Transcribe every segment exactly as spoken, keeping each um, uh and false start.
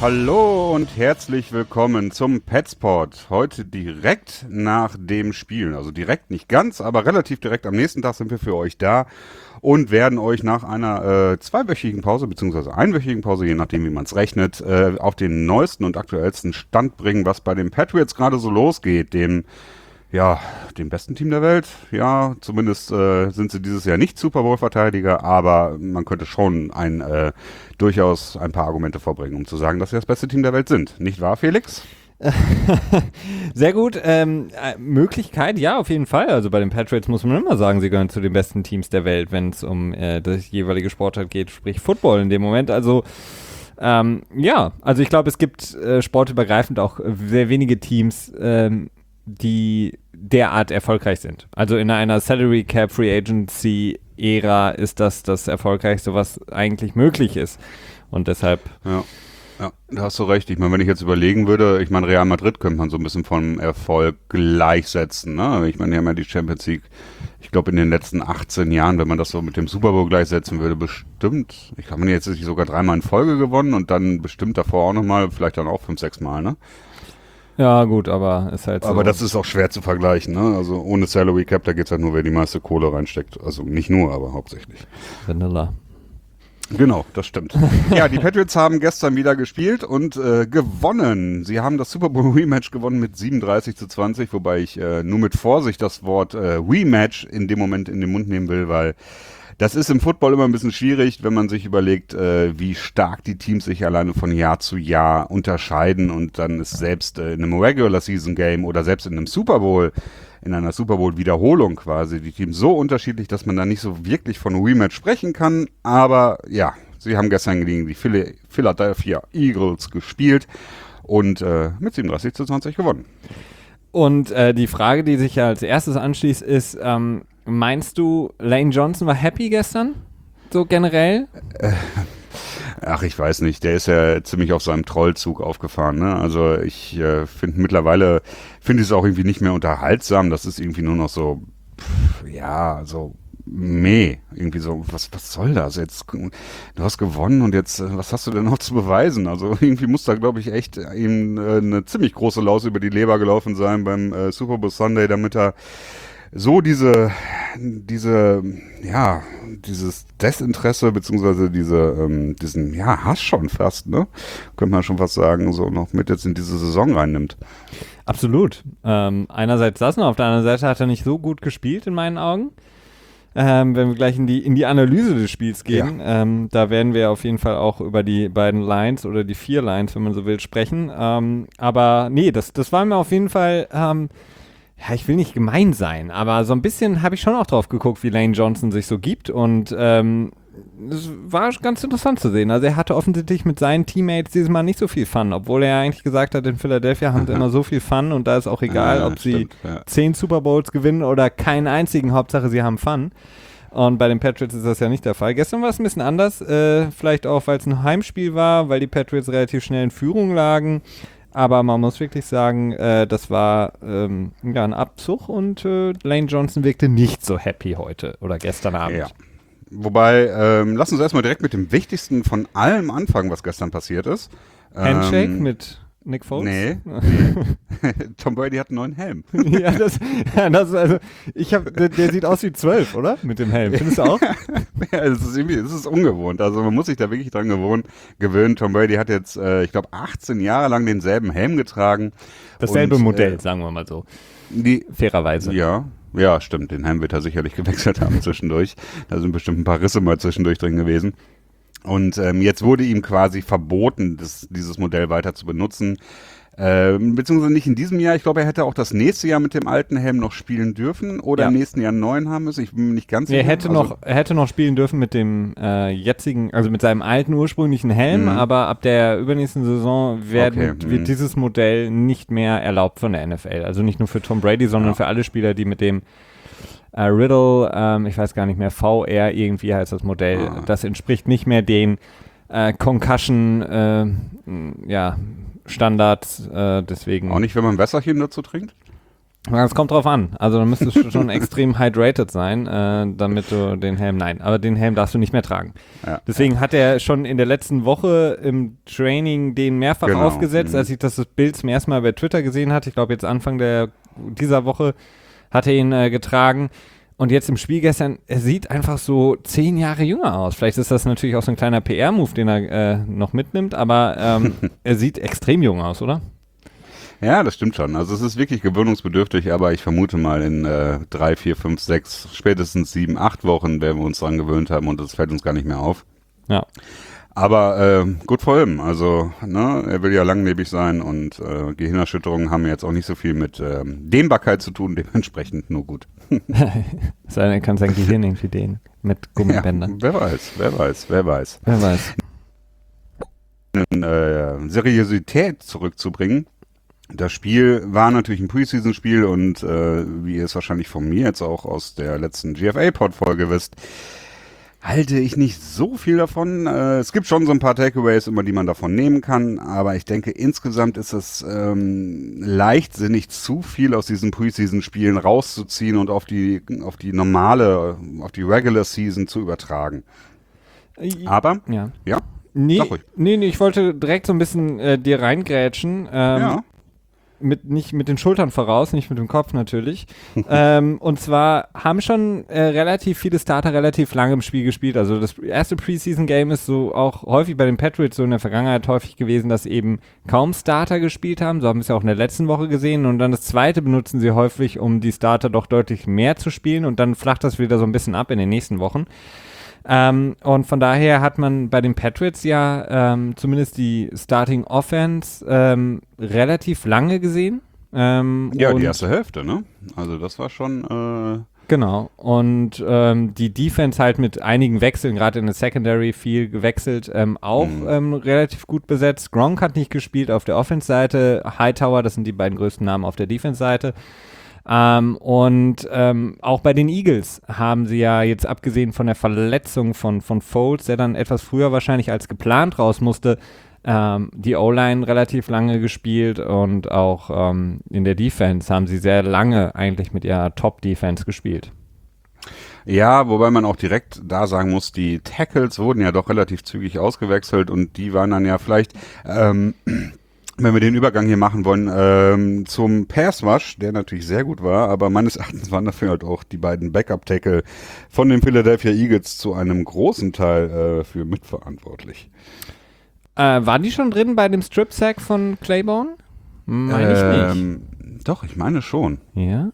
Hallo und herzlich willkommen zum Petspot. Heute direkt nach dem Spiel, also direkt nicht ganz, aber relativ direkt am nächsten Tag sind wir für euch da und werden euch nach einer äh, zweiwöchigen Pause, beziehungsweise einwöchigen Pause, je nachdem wie man es rechnet, äh, auf den neuesten und aktuellsten Stand bringen, was bei den Patriots gerade so losgeht, dem Ja, dem besten Team der Welt. Ja, zumindest äh, sind sie dieses Jahr nicht Super Bowl-Verteidiger, aber man könnte schon ein, äh, durchaus ein paar Argumente vorbringen, um zu sagen, dass sie das beste Team der Welt sind. Nicht wahr, Felix? Sehr gut. Ähm, äh, Möglichkeit, ja, auf jeden Fall. Also bei den Patriots muss man immer sagen, sie gehören zu den besten Teams der Welt, wenn es um äh, das jeweilige Sportart geht, sprich Football in dem Moment. Also ähm, ja, also ich glaube, es gibt äh, sportübergreifend auch sehr wenige Teams, ähm, die derart erfolgreich sind. Also in einer Salary Cap Free Agency Ära ist das das Erfolgreichste, was eigentlich möglich ist. Und deshalb... Ja. Ja, da hast du recht. Ich meine, wenn ich jetzt überlegen würde, ich meine, Real Madrid könnte man so ein bisschen vom Erfolg gleichsetzen, ne? Ich meine, die haben ja die Champions League, ich glaube in den letzten achtzehn Jahren, wenn man das so mit dem Super Bowl gleichsetzen würde, bestimmt, ich habe jetzt sogar dreimal in Folge gewonnen und dann bestimmt davor auch nochmal, vielleicht dann auch fünf, sechs Mal, ne? Ja, gut, aber ist halt so. Aber das ist auch schwer zu vergleichen, ne? Also ohne Salary Cap, da geht's halt nur, wer die meiste Kohle reinsteckt. Also nicht nur, aber hauptsächlich. Vanilla. Genau, das stimmt. Ja, die Patriots haben gestern wieder gespielt und äh, gewonnen. Sie haben das Super Bowl Rematch gewonnen mit siebenunddreißig zu zwanzig, wobei ich äh, nur mit Vorsicht das Wort äh, Rematch in dem Moment in den Mund nehmen will, weil das ist im Football immer ein bisschen schwierig, wenn man sich überlegt, äh, wie stark die Teams sich alleine von Jahr zu Jahr unterscheiden und dann ist selbst äh, in einem Regular Season Game oder selbst in einem Super Bowl, in einer Super Bowl Wiederholung quasi, die Teams so unterschiedlich, dass man da nicht so wirklich von Rematch sprechen kann, aber ja, sie haben gestern gegen die Phil- Philadelphia Eagles gespielt und äh, mit siebenunddreißig zu zwanzig gewonnen. Und äh, die Frage, die sich ja als erstes anschließt, ist, ähm, meinst du, Lane Johnson war happy gestern? So generell? Äh, ach, ich weiß nicht. Der ist ja ziemlich auf seinem Trollzug aufgefahren, ne? Also ich äh, finde mittlerweile, finde ich es auch irgendwie nicht mehr unterhaltsam. Das ist irgendwie nur noch so, pff, ja, so meh. Irgendwie so, was, was soll das jetzt? Du hast gewonnen und jetzt, was hast du denn noch zu beweisen? Also irgendwie muss da, glaube ich, echt ihm äh, eine ziemlich große Laus über die Leber gelaufen sein beim äh, Super Bowl Sunday, damit er so diese, diese, ja, dieses Desinteresse, beziehungsweise diese, ähm, diesen, ja, Hass schon fast, ne? Könnte man schon fast sagen, so noch mit jetzt in diese Saison reinnimmt. Absolut. Ähm, einerseits das und auf der anderen Seite hat er nicht so gut gespielt in meinen Augen. Ähm, wenn wir gleich in die, in die Analyse des Spiels gehen, ja. ähm, da werden wir auf jeden Fall auch über die beiden Lines oder die vier Lines, wenn man so will, sprechen. Ähm, aber nee, das, das war mir auf jeden Fall, ähm, ja, ich will nicht gemein sein, aber so ein bisschen habe ich schon auch drauf geguckt, wie Lane Johnson sich so gibt und ähm, es war ganz interessant zu sehen. Also er hatte offensichtlich mit seinen Teammates dieses Mal nicht so viel Fun, obwohl er ja eigentlich gesagt hat, in Philadelphia haben sie immer so viel Fun und da ist auch egal, ja, ob stimmt, sie ja. zehn Super Bowls gewinnen oder keinen einzigen, Hauptsache sie haben Fun. Und bei den Patriots ist das ja nicht der Fall. Gestern war es ein bisschen anders, äh, vielleicht auch, weil es ein Heimspiel war, weil die Patriots relativ schnell in Führung lagen. Aber man muss wirklich sagen, äh, das war ähm, ja, ein Abzug und äh, Lane Johnson wirkte nicht so happy heute oder gestern Abend. Ja. Wobei, ähm, lass uns erstmal direkt mit dem Wichtigsten von allem anfangen, was gestern passiert ist. Handshake ähm, mit Nick Foles? Nee. nee. Tom Brady hat einen neuen Helm. ja, das, ja, das also, ich hab, der, der sieht aus wie zwölf, oder? Mit dem Helm. Findest du auch? ja, es ist irgendwie, es ist ungewohnt. Also man muss sich da wirklich dran gewohnen, gewöhnen. Tom Brady hat jetzt, äh, ich glaube, achtzehn Jahre lang denselben Helm getragen. Dasselbe und, Modell, äh, sagen wir mal so. Die, Fairerweise. Ja, ja, stimmt. Den Helm wird er sicherlich gewechselt haben zwischendurch. Da sind bestimmt ein paar Risse mal zwischendurch drin gewesen. Und ähm, jetzt wurde ihm quasi verboten, das, dieses Modell weiter zu benutzen. Ähm, beziehungsweise nicht in diesem Jahr. Ich glaube, er hätte auch das nächste Jahr mit dem alten Helm noch spielen dürfen oder ja. im nächsten Jahr einen neuen haben müssen. Ich bin mir nicht ganz sicher. Er hätte, also, noch, er hätte noch spielen dürfen mit dem äh, jetzigen, also mit seinem alten ursprünglichen Helm, Mhm. aber ab der übernächsten Saison werden, Okay, wird mhm. dieses Modell nicht mehr erlaubt von der N F L. Also nicht nur für Tom Brady, sondern Ja. für alle Spieler, die mit dem äh, Riddle, ähm, ich weiß gar nicht mehr, V R irgendwie heißt das Modell. Ah. Das entspricht nicht mehr den äh, Concussion, äh, ja, Standards, äh, deswegen. Auch nicht, wenn man ein Wässerchen dazu trinkt? Es kommt drauf an. Also dann müsstest du schon extrem hydrated sein, äh, damit du den Helm, nein, aber den Helm darfst du nicht mehr tragen. Ja, Deswegen ja. hat er schon in der letzten Woche im Training den mehrfach genau. aufgesetzt, mhm. als ich das Bild zum ersten Mal bei Twitter gesehen hatte. Ich glaube jetzt Anfang der, dieser Woche hat er ihn äh, getragen. Und jetzt im Spiel gestern, er sieht einfach so zehn Jahre jünger aus. Vielleicht ist das natürlich auch so ein kleiner P R-Move, den er äh, noch mitnimmt, aber ähm, er sieht extrem jung aus, oder? Ja, das stimmt schon. Also es ist wirklich gewöhnungsbedürftig, aber ich vermute mal in äh, drei, vier, fünf, sechs, spätestens sieben, acht Wochen werden wir uns dran gewöhnt haben und das fällt uns gar nicht mehr auf. Ja. Aber äh, gut vor allem, also ne, er will ja langlebig sein und äh, Gehirnerschütterungen haben jetzt auch nicht so viel mit ähm, Dehnbarkeit zu tun, dementsprechend nur gut. Er kann sein Gehirn irgendwie dehnen mit Gummibändern. Ja, wer weiß, wer weiß, wer weiß. Wer weiß. Äh, Seriosität zurückzubringen. Das Spiel war natürlich ein Preseason-Spiel und äh, wie ihr es wahrscheinlich von mir jetzt auch aus der letzten G F A-Pod-Folge wisst, halte ich nicht so viel davon. Äh, es gibt schon so ein paar Takeaways, immer die man davon nehmen kann, aber ich denke, insgesamt ist es ähm, leichtsinnig, zu viel aus diesen Preseason-Spielen rauszuziehen und auf die, auf die normale, auf die Regular Season zu übertragen. Aber, ja. ja? Nee, nee, nee, ich wollte direkt so ein bisschen äh, dir reingrätschen. Ähm, ja. Mit, nicht mit den Schultern voraus, nicht mit dem Kopf natürlich. ähm, und zwar haben schon äh, relativ viele Starter relativ lange im Spiel gespielt. Also das erste Preseason-Game ist so auch häufig bei den Patriots so in der Vergangenheit häufig gewesen, dass eben kaum Starter gespielt haben. So haben wir es ja auch in der letzten Woche gesehen. Und dann das zweite benutzen sie häufig, um die Starter doch deutlich mehr zu spielen. Und dann flacht das wieder so ein bisschen ab in den nächsten Wochen. Ähm, und von daher hat man bei den Patriots ja ähm, zumindest die Starting Offense ähm, relativ lange gesehen. Ähm, ja, die erste Hälfte, ne? Also das war schon... Äh Genau. Und ähm, die Defense halt mit einigen Wechseln, gerade in der Secondary viel gewechselt, ähm, auch mhm. ähm, relativ gut besetzt. Gronk hat nicht gespielt auf der Offense-Seite. Hightower, das sind die beiden größten Namen auf der Defense-Seite. Ähm, und ähm, auch bei den Eagles haben sie ja jetzt abgesehen von der Verletzung von, von Foles, der dann etwas früher wahrscheinlich als geplant raus musste, ähm, die O-Line relativ lange gespielt und auch ähm, in der Defense haben sie sehr lange eigentlich mit ihrer Top-Defense gespielt. Ja, wobei man auch direkt da sagen muss, die Tackles wurden ja doch relativ zügig ausgewechselt und die waren dann ja vielleicht... Ähm, wenn wir den Übergang hier machen wollen, ähm, zum Pass-Rush, der natürlich sehr gut war, aber meines Erachtens waren dafür halt auch die beiden Backup-Tackle von den Philadelphia Eagles zu einem großen Teil äh, für mitverantwortlich. Äh, waren die schon drin bei dem Strip-Sack von Claiborne? Meine ähm, ich nicht. Doch, ich meine schon. Ja?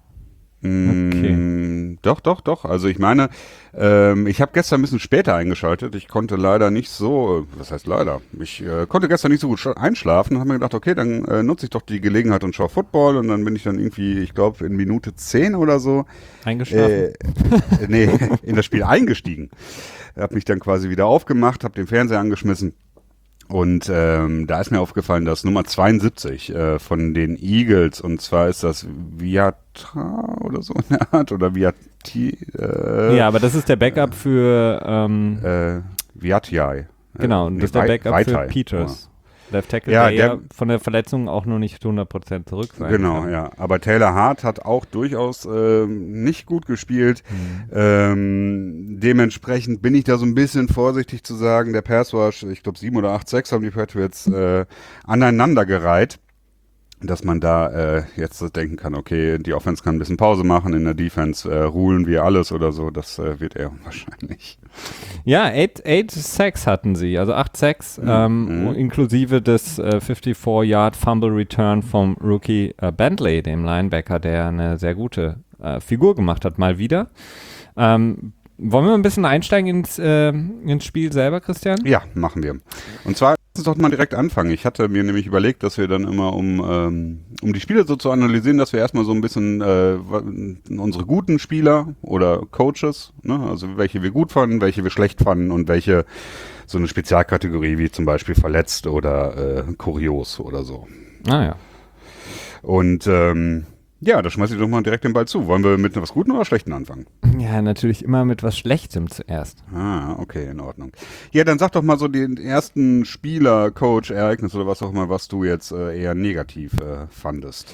Okay. Doch, doch, doch. Also ich meine, ähm, ich habe gestern ein bisschen später eingeschaltet. Ich konnte leider nicht so, was heißt leider? Ich äh, konnte gestern nicht so gut einschlafen und habe mir gedacht, okay, dann äh, nutze ich doch die Gelegenheit und schaue Football und dann bin ich dann irgendwie, ich glaube, in Minute zehn oder so eingeschlafen. Äh, nee, in das Spiel eingestiegen. Habe mich dann quasi wieder aufgemacht, habe den Fernseher angeschmissen. Und ähm, da ist mir aufgefallen, dass Nummer zweiundsiebzig äh, von den Eagles, und zwar ist das Viatra oder so in der Art, oder Viati. Äh, ja, aber das ist der Backup für ähm, äh, Viatiai. Genau, und das ist der Backup Vaitai. Für Peters. Ja. Left Tackle, ja, der, der von der Verletzung auch noch nicht hundert Prozent zurück sein Genau, kann. ja. Aber Taylor Hart hat auch durchaus ähm, nicht gut gespielt. Mhm. Ähm, dementsprechend bin ich da so ein bisschen vorsichtig zu sagen, der Pass Rush, ich glaube sieben oder acht Sacks haben die Patriots äh, aneinandergereiht. Dass man da äh, jetzt so denken kann, okay, die Offense kann ein bisschen Pause machen, in der Defense äh, rulen wir alles oder so, das äh, wird eher unwahrscheinlich. Ja, eight, eight Sacks hatten sie, also acht Sacks, mhm. ähm, inklusive des äh, fifty-four Yard Fumble Return vom Rookie äh, Bentley, dem Linebacker, der eine sehr gute äh, Figur gemacht hat, mal wieder. Ähm, wollen wir ein bisschen einsteigen ins, äh, ins Spiel selber, Christian? Ja, machen wir. Und zwar lass uns doch mal direkt anfangen. Ich hatte mir nämlich überlegt, dass wir dann immer, um, ähm, um die Spiele so zu analysieren, dass wir erstmal so ein bisschen äh, unsere guten Spieler oder Coaches, ne, also welche wir gut fanden, welche wir schlecht fanden und welche so eine Spezialkategorie wie zum Beispiel verletzt oder äh, kurios oder so. Ah ja. Und ähm, ja, da schmeiße ich doch mal direkt den Ball zu. Wollen wir mit etwas Guten oder Schlechten anfangen? Ja, natürlich immer mit was Schlechtem zuerst. Ah, okay, in Ordnung. Ja, dann sag doch mal so den ersten Spieler, Coach, Ereignis oder was auch immer, was du jetzt äh, eher negativ äh, fandest.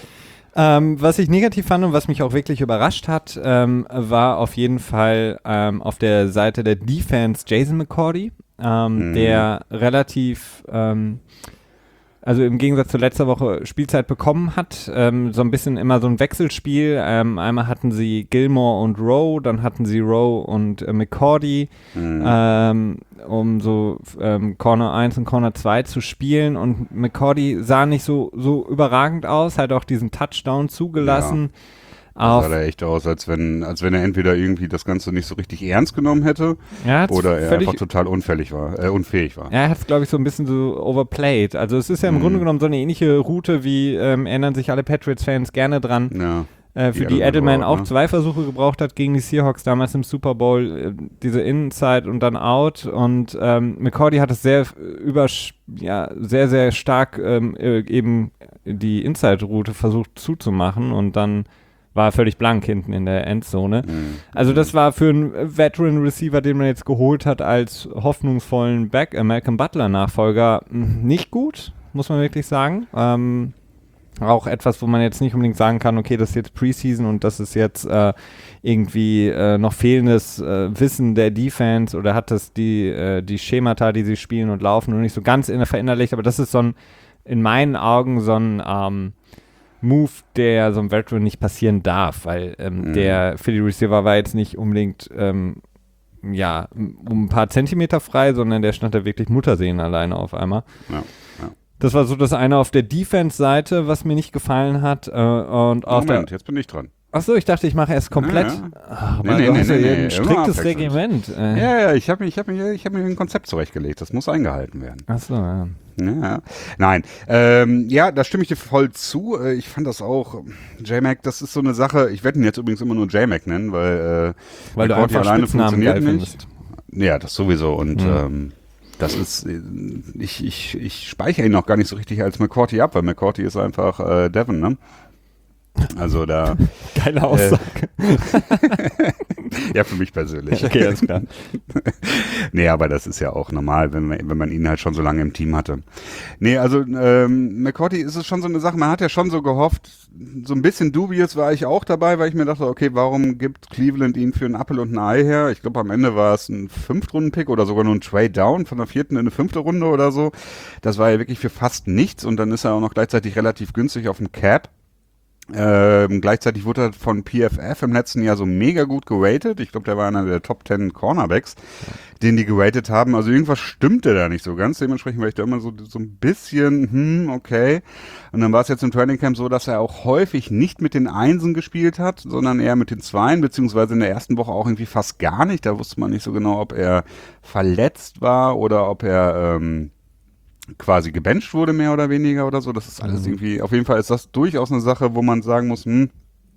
Ähm, was ich negativ fand und was mich auch wirklich überrascht hat, ähm, war auf jeden Fall ähm, auf der Seite der Defense Jason McCourty, ähm, mhm. der relativ, ähm, also im Gegensatz zu letzter Woche Spielzeit bekommen hat, ähm, so ein bisschen immer so ein Wechselspiel. Ähm, einmal hatten sie Gilmore und Rowe, dann hatten sie Rowe und äh, McCourty, mhm. ähm, um so ähm, Corner eins und Corner zwei zu spielen, und McCourty sah nicht so, so überragend aus, hat auch diesen Touchdown zugelassen. Ja. Das sah da echt aus, als wenn, als wenn er entweder irgendwie das Ganze nicht so richtig ernst genommen hätte er oder er einfach total unfällig war, äh, unfähig war. Er hat es, glaube ich, so ein bisschen so overplayed. Also es ist ja im mm. Grunde genommen so eine ähnliche Route, wie ähm, erinnern sich alle Patriots-Fans gerne dran, ja, äh, für die, die Edelman auch ne? zwei Versuche gebraucht hat gegen die Seahawks damals im Super Bowl, äh, diese Inside und dann Out, und ähm, McCourty hat es sehr übersch ja, sehr, sehr stark ähm, äh, eben die Inside-Route versucht zuzumachen, und dann war er völlig blank hinten in der Endzone. Mhm. Also das war für einen Veteran-Receiver, den man jetzt geholt hat, als hoffnungsvollen Back, äh, Malcolm Butler-Nachfolger, nicht gut, muss man wirklich sagen. Ähm, auch etwas, wo man jetzt nicht unbedingt sagen kann, okay, das ist jetzt Preseason und das ist jetzt äh, irgendwie äh, noch fehlendes äh, Wissen der Defense, oder hat das die, äh, die Schemata, die sie spielen und laufen, noch nicht so ganz in, verinnerlicht, aber das ist so ein, in meinen Augen so ein ähm, Move, der so einem Veteran nicht passieren darf, weil ähm, mhm. der Philly Receiver war jetzt nicht unbedingt ähm, ja, um ein paar Zentimeter frei, sondern der stand da wirklich Muttersehen alleine auf einmal. Ja, ja. Das war so das eine auf der Defense-Seite, was mir nicht gefallen hat. Äh, und auf Moment, der, jetzt bin ich dran. Achso, ich dachte, ich mache erst komplett. Ja, ja. Ach, nee, Mann, nee, du nee, hast ja nee, hier nee, ein striktes immer Regiment. Äh. Ja, ja, ich habe ich hab mir, ich hab mir ein Konzept zurechtgelegt. Das muss eingehalten werden. Achso, ja. Ja, nein, ähm, ja, da stimme ich dir voll zu. Äh, Ich fand das auch, J-Mac, das ist so eine Sache, ich werde ihn jetzt übrigens immer nur J-Mac nennen, weil, äh, weil du McCourty einfach alleine Spitznamen geil funktioniert nicht. findest. Ja, das sowieso, und Mhm. ähm, das ist, äh, ich, ich, ich speichere ihn noch gar nicht so richtig als McCourty ab, weil McCourty ist einfach äh, Devon, ne? Also da. Geile Aussage. Äh, ja, für mich persönlich. Okay, alles klar. Nee, aber das ist ja auch normal, wenn man, wenn man ihn halt schon so lange im Team hatte. Nee, also ähm, McCourty ist es schon so eine Sache, man hat ja schon so gehofft, so ein bisschen dubious war ich auch dabei, weil ich mir dachte, okay, warum gibt Cleveland ihn für einen Apfel und ein Ei her? Ich glaube, am Ende war es ein Fünftrunden-Pick oder sogar nur ein Trade-Down von der vierten in eine fünfte Runde oder so. Das war ja wirklich für fast nichts, und dann ist er auch noch gleichzeitig relativ günstig auf dem Cap. Ähm, gleichzeitig wurde er von P F F im letzten Jahr so mega gut geratet. Ich glaube, der war einer der Top zehn Cornerbacks, den die geratet haben. Also irgendwas stimmte da nicht so ganz. Dementsprechend war ich da immer so, so ein bisschen, hm, okay. Und dann war es jetzt im Training Camp so, dass er auch häufig nicht mit den Einsen gespielt hat, sondern eher mit den Zweien, beziehungsweise in der ersten Woche auch irgendwie fast gar nicht. Da wusste man nicht so genau, ob er verletzt war oder ob er ähm, quasi gebencht wurde, mehr oder weniger oder so. Das ist alles Mhm. irgendwie, auf jeden Fall ist das durchaus eine Sache, wo man sagen muss, hm,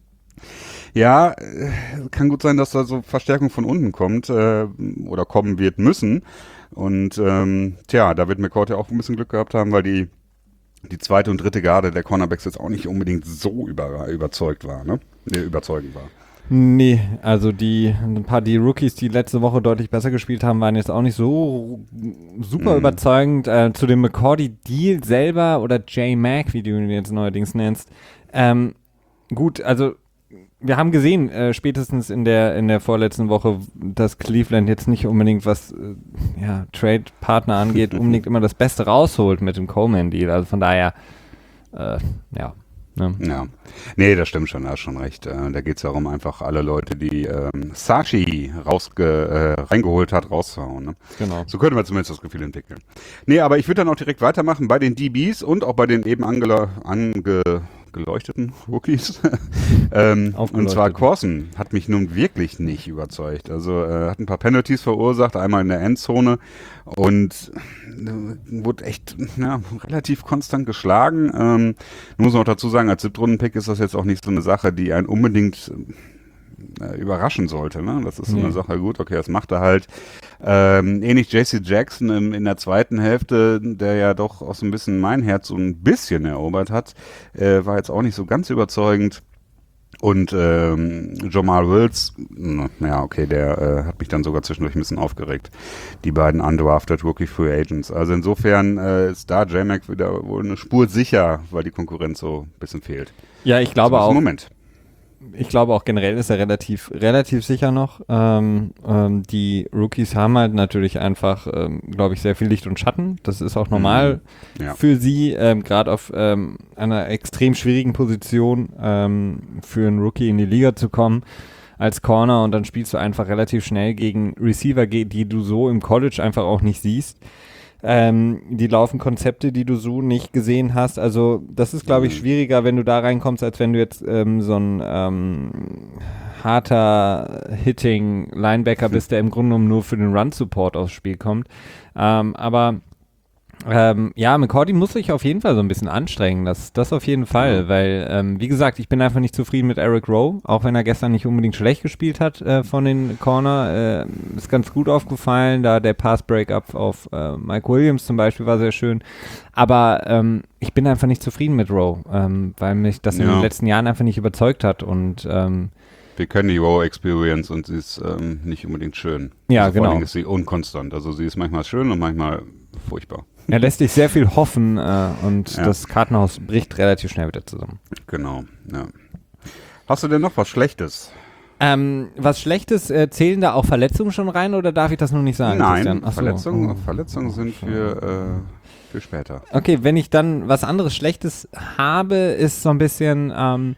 ja, äh, kann gut sein, dass da so Verstärkung von unten kommt äh, oder kommen wird müssen. Und ähm, tja, da wird McCourty auch ein bisschen Glück gehabt haben, weil die die zweite und dritte Garde der Cornerbacks jetzt auch nicht unbedingt so über, überzeugt war, ne? Nee, überzeugend war. Nee, also die ein paar die Rookies, die letzte Woche deutlich besser gespielt haben, waren jetzt auch nicht so super Mhm. überzeugend. Äh, zu dem McCourty-Deal selber oder J-Mac, wie du ihn jetzt neuerdings nennst. Ähm, gut, also wir haben gesehen, äh, spätestens in der in der vorletzten Woche, dass Cleveland jetzt nicht unbedingt, was äh, ja, Trade-Partner angeht, unbedingt immer das Beste rausholt mit dem Coleman-Deal. Also von daher, äh, ja. Ne? Ja, nee, das stimmt schon, da hast schon recht. Äh, da geht es darum, einfach alle Leute, die ähm, Sachi rausge, äh, reingeholt hat, rauszuhauen. Ne? Genau. So könnte man zumindest das Gefühl entwickeln. Nee, aber ich würde dann auch direkt weitermachen bei den D Bs und auch bei den eben angela- angeleuchteten Rookies. ähm, und zwar Corson hat mich nun wirklich nicht überzeugt. Also äh, hat ein paar Penalties verursacht, einmal in der Endzone, und äh, wurde echt ja, relativ konstant geschlagen. Ähm, muss man auch dazu sagen, als Siebtrunden-Pick ist das jetzt auch nicht so eine Sache, die einen unbedingt äh, überraschen sollte. Ne? Das ist so eine Mhm. Sache, gut, okay, das macht er halt. Ähm, ähnlich J C Jackson im, in der zweiten Hälfte, der ja doch auch so ein bisschen mein Herz so ein bisschen erobert hat, äh, war jetzt auch nicht so ganz überzeugend. Und ähm, Jamal Wills, naja, okay, der äh, hat mich dann sogar zwischendurch ein bisschen aufgeregt. Die beiden undrafted Rookie Free Agents. Also insofern äh, ist da J-Mac wieder wohl eine Spur sicher, weil die Konkurrenz so ein bisschen fehlt. Ja, ich glaube auch. Moment. Ich glaube auch generell ist er relativ, relativ sicher noch. Ähm, ähm, die Rookies haben halt natürlich einfach, ähm, glaube ich, sehr viel Licht und Schatten. Das ist auch normal mhm. ja. für sie, ähm, gerade auf ähm, einer extrem schwierigen Position ähm, für einen Rookie in die Liga zu kommen als Corner und dann spielst du einfach relativ schnell gegen Receiver, die du so im College einfach auch nicht siehst. Ähm, die laufen Konzepte, die du so nicht gesehen hast. Also das ist, glaube ich, schwieriger, wenn du da reinkommst, als wenn du jetzt ähm, so ein ähm, harter Hitting-Linebacker bist, der im Grunde genommen nur für den Run-Support aufs Spiel kommt. Ähm, aber Ähm, ja, McCourty muss sich auf jeden Fall so ein bisschen anstrengen, das, das auf jeden Fall, ja. weil, ähm, wie gesagt, ich bin einfach nicht zufrieden mit Eric Rowe, auch wenn er gestern nicht unbedingt schlecht gespielt hat äh, von den Corner, äh, ist ganz gut aufgefallen, da der Pass-Breakup auf äh, Mike Williams zum Beispiel war sehr schön, aber ähm, ich bin einfach nicht zufrieden mit Rowe, ähm, weil mich das ja. in den letzten Jahren einfach nicht überzeugt hat und ähm, wir kennen die Rowe-Experience und sie ist ähm, nicht unbedingt schön. Ja, also genau. Vor allem ist sie unkonstant, also sie ist manchmal schön und manchmal furchtbar. Er lässt sich sehr viel hoffen äh, und ja. das Kartenhaus bricht relativ schnell wieder zusammen. Genau, ja. Hast du denn noch was Schlechtes? Ähm, was Schlechtes, äh, zählen da auch Verletzungen schon rein oder darf ich das noch nicht sagen? Nein, Ach so. Verletzungen, oh. Verletzungen sind für, äh, für später. Okay, wenn ich dann was anderes Schlechtes habe, ist so ein bisschen ähm,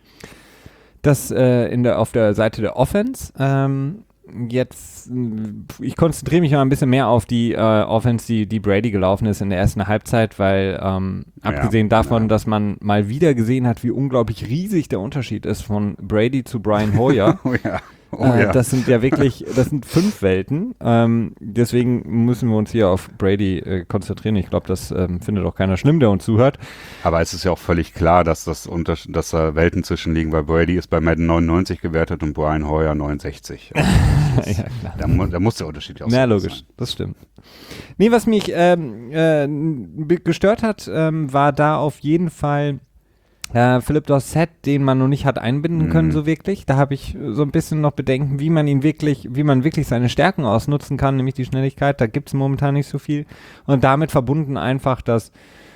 das äh, in der, auf der Seite der Offense. Ähm, Jetzt, ich konzentriere mich mal ein bisschen mehr auf die äh, Offense, die, die Brady gelaufen ist in der ersten Halbzeit, weil ähm, ja, abgesehen davon, ja. dass man mal wieder gesehen hat, wie unglaublich riesig der Unterschied ist von Brady zu Brian Hoyer. oh ja. Oh äh, ja. Das sind ja wirklich, das sind fünf Welten. Ähm, deswegen müssen wir uns hier auf Brady äh, konzentrieren. Ich glaube, das ähm, findet auch keiner schlimm, der uns zuhört. Aber es ist ja auch völlig klar, dass das unter, dass da Welten zwischen liegen, weil Brady ist bei Madden neunundneunzig gewertet und Brian Hoyer neunundsechzig. Also ist, ja, klar. Da, mu- da muss der Unterschied auch sein. Ja, logisch, sein. Das stimmt. Nee, was mich ähm, äh, gestört hat, ähm, war da auf jeden Fall Äh, Philip Dorsett, den man noch nicht hat einbinden können, mm. so wirklich. Da habe ich so ein bisschen noch Bedenken, wie man ihn wirklich, wie man wirklich seine Stärken ausnutzen kann, nämlich die Schnelligkeit. Da gibt es momentan nicht so viel. Und damit verbunden einfach, dass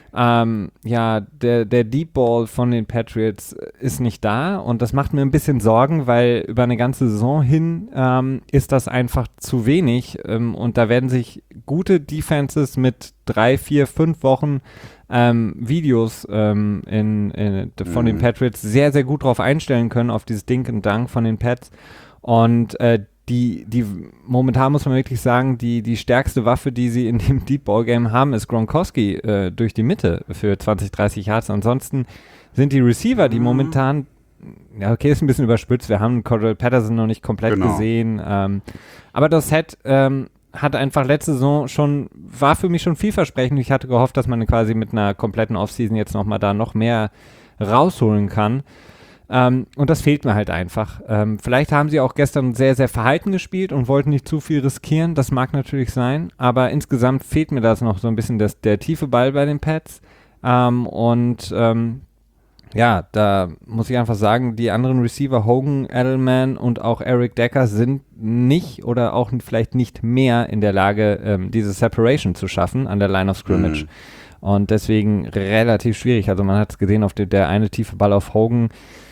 ähm, ja, der, der Deep Ball von den Patriots ist nicht da. Und das macht mir ein bisschen Sorgen, weil über eine ganze Saison hin ähm, ist das einfach zu wenig. Ähm, und da werden sich gute Defenses mit drei, vier, fünf Wochen Ähm, Videos ähm, in, in, von mhm. den Patriots sehr, sehr gut drauf einstellen können, auf dieses Dink and Dunk von den Pats. Und äh, die, die momentan muss man wirklich sagen, die, die stärkste Waffe, die sie in dem Deep Ball Game haben, ist Gronkowski äh, durch die Mitte für zwanzig, dreißig Yards. Ansonsten sind die Receiver, die mhm. momentan, ja okay, ist ein bisschen überspitzt, wir haben Cordell Patterson noch nicht komplett genau. gesehen, ähm, aber das Set ähm, hat einfach letzte Saison schon, war für mich schon vielversprechend. Ich hatte gehofft, dass man quasi mit einer kompletten Offseason jetzt nochmal da noch mehr rausholen kann. Ähm, und das fehlt mir halt einfach. Ähm, vielleicht haben sie auch gestern sehr, sehr verhalten gespielt und wollten nicht zu viel riskieren. Das mag natürlich sein. Aber insgesamt fehlt mir das noch so ein bisschen das, der tiefe Ball bei den Pats. Ähm, und ähm, ja, da muss ich einfach sagen, die anderen Receiver, Hogan, Edelman und auch Eric Decker, sind nicht oder auch vielleicht nicht mehr in der Lage, ähm, diese Separation zu schaffen an der Line of Scrimmage. Mhm. Und deswegen relativ schwierig. Also man hat es gesehen, auf die, der eine tiefe Ball auf Hogan,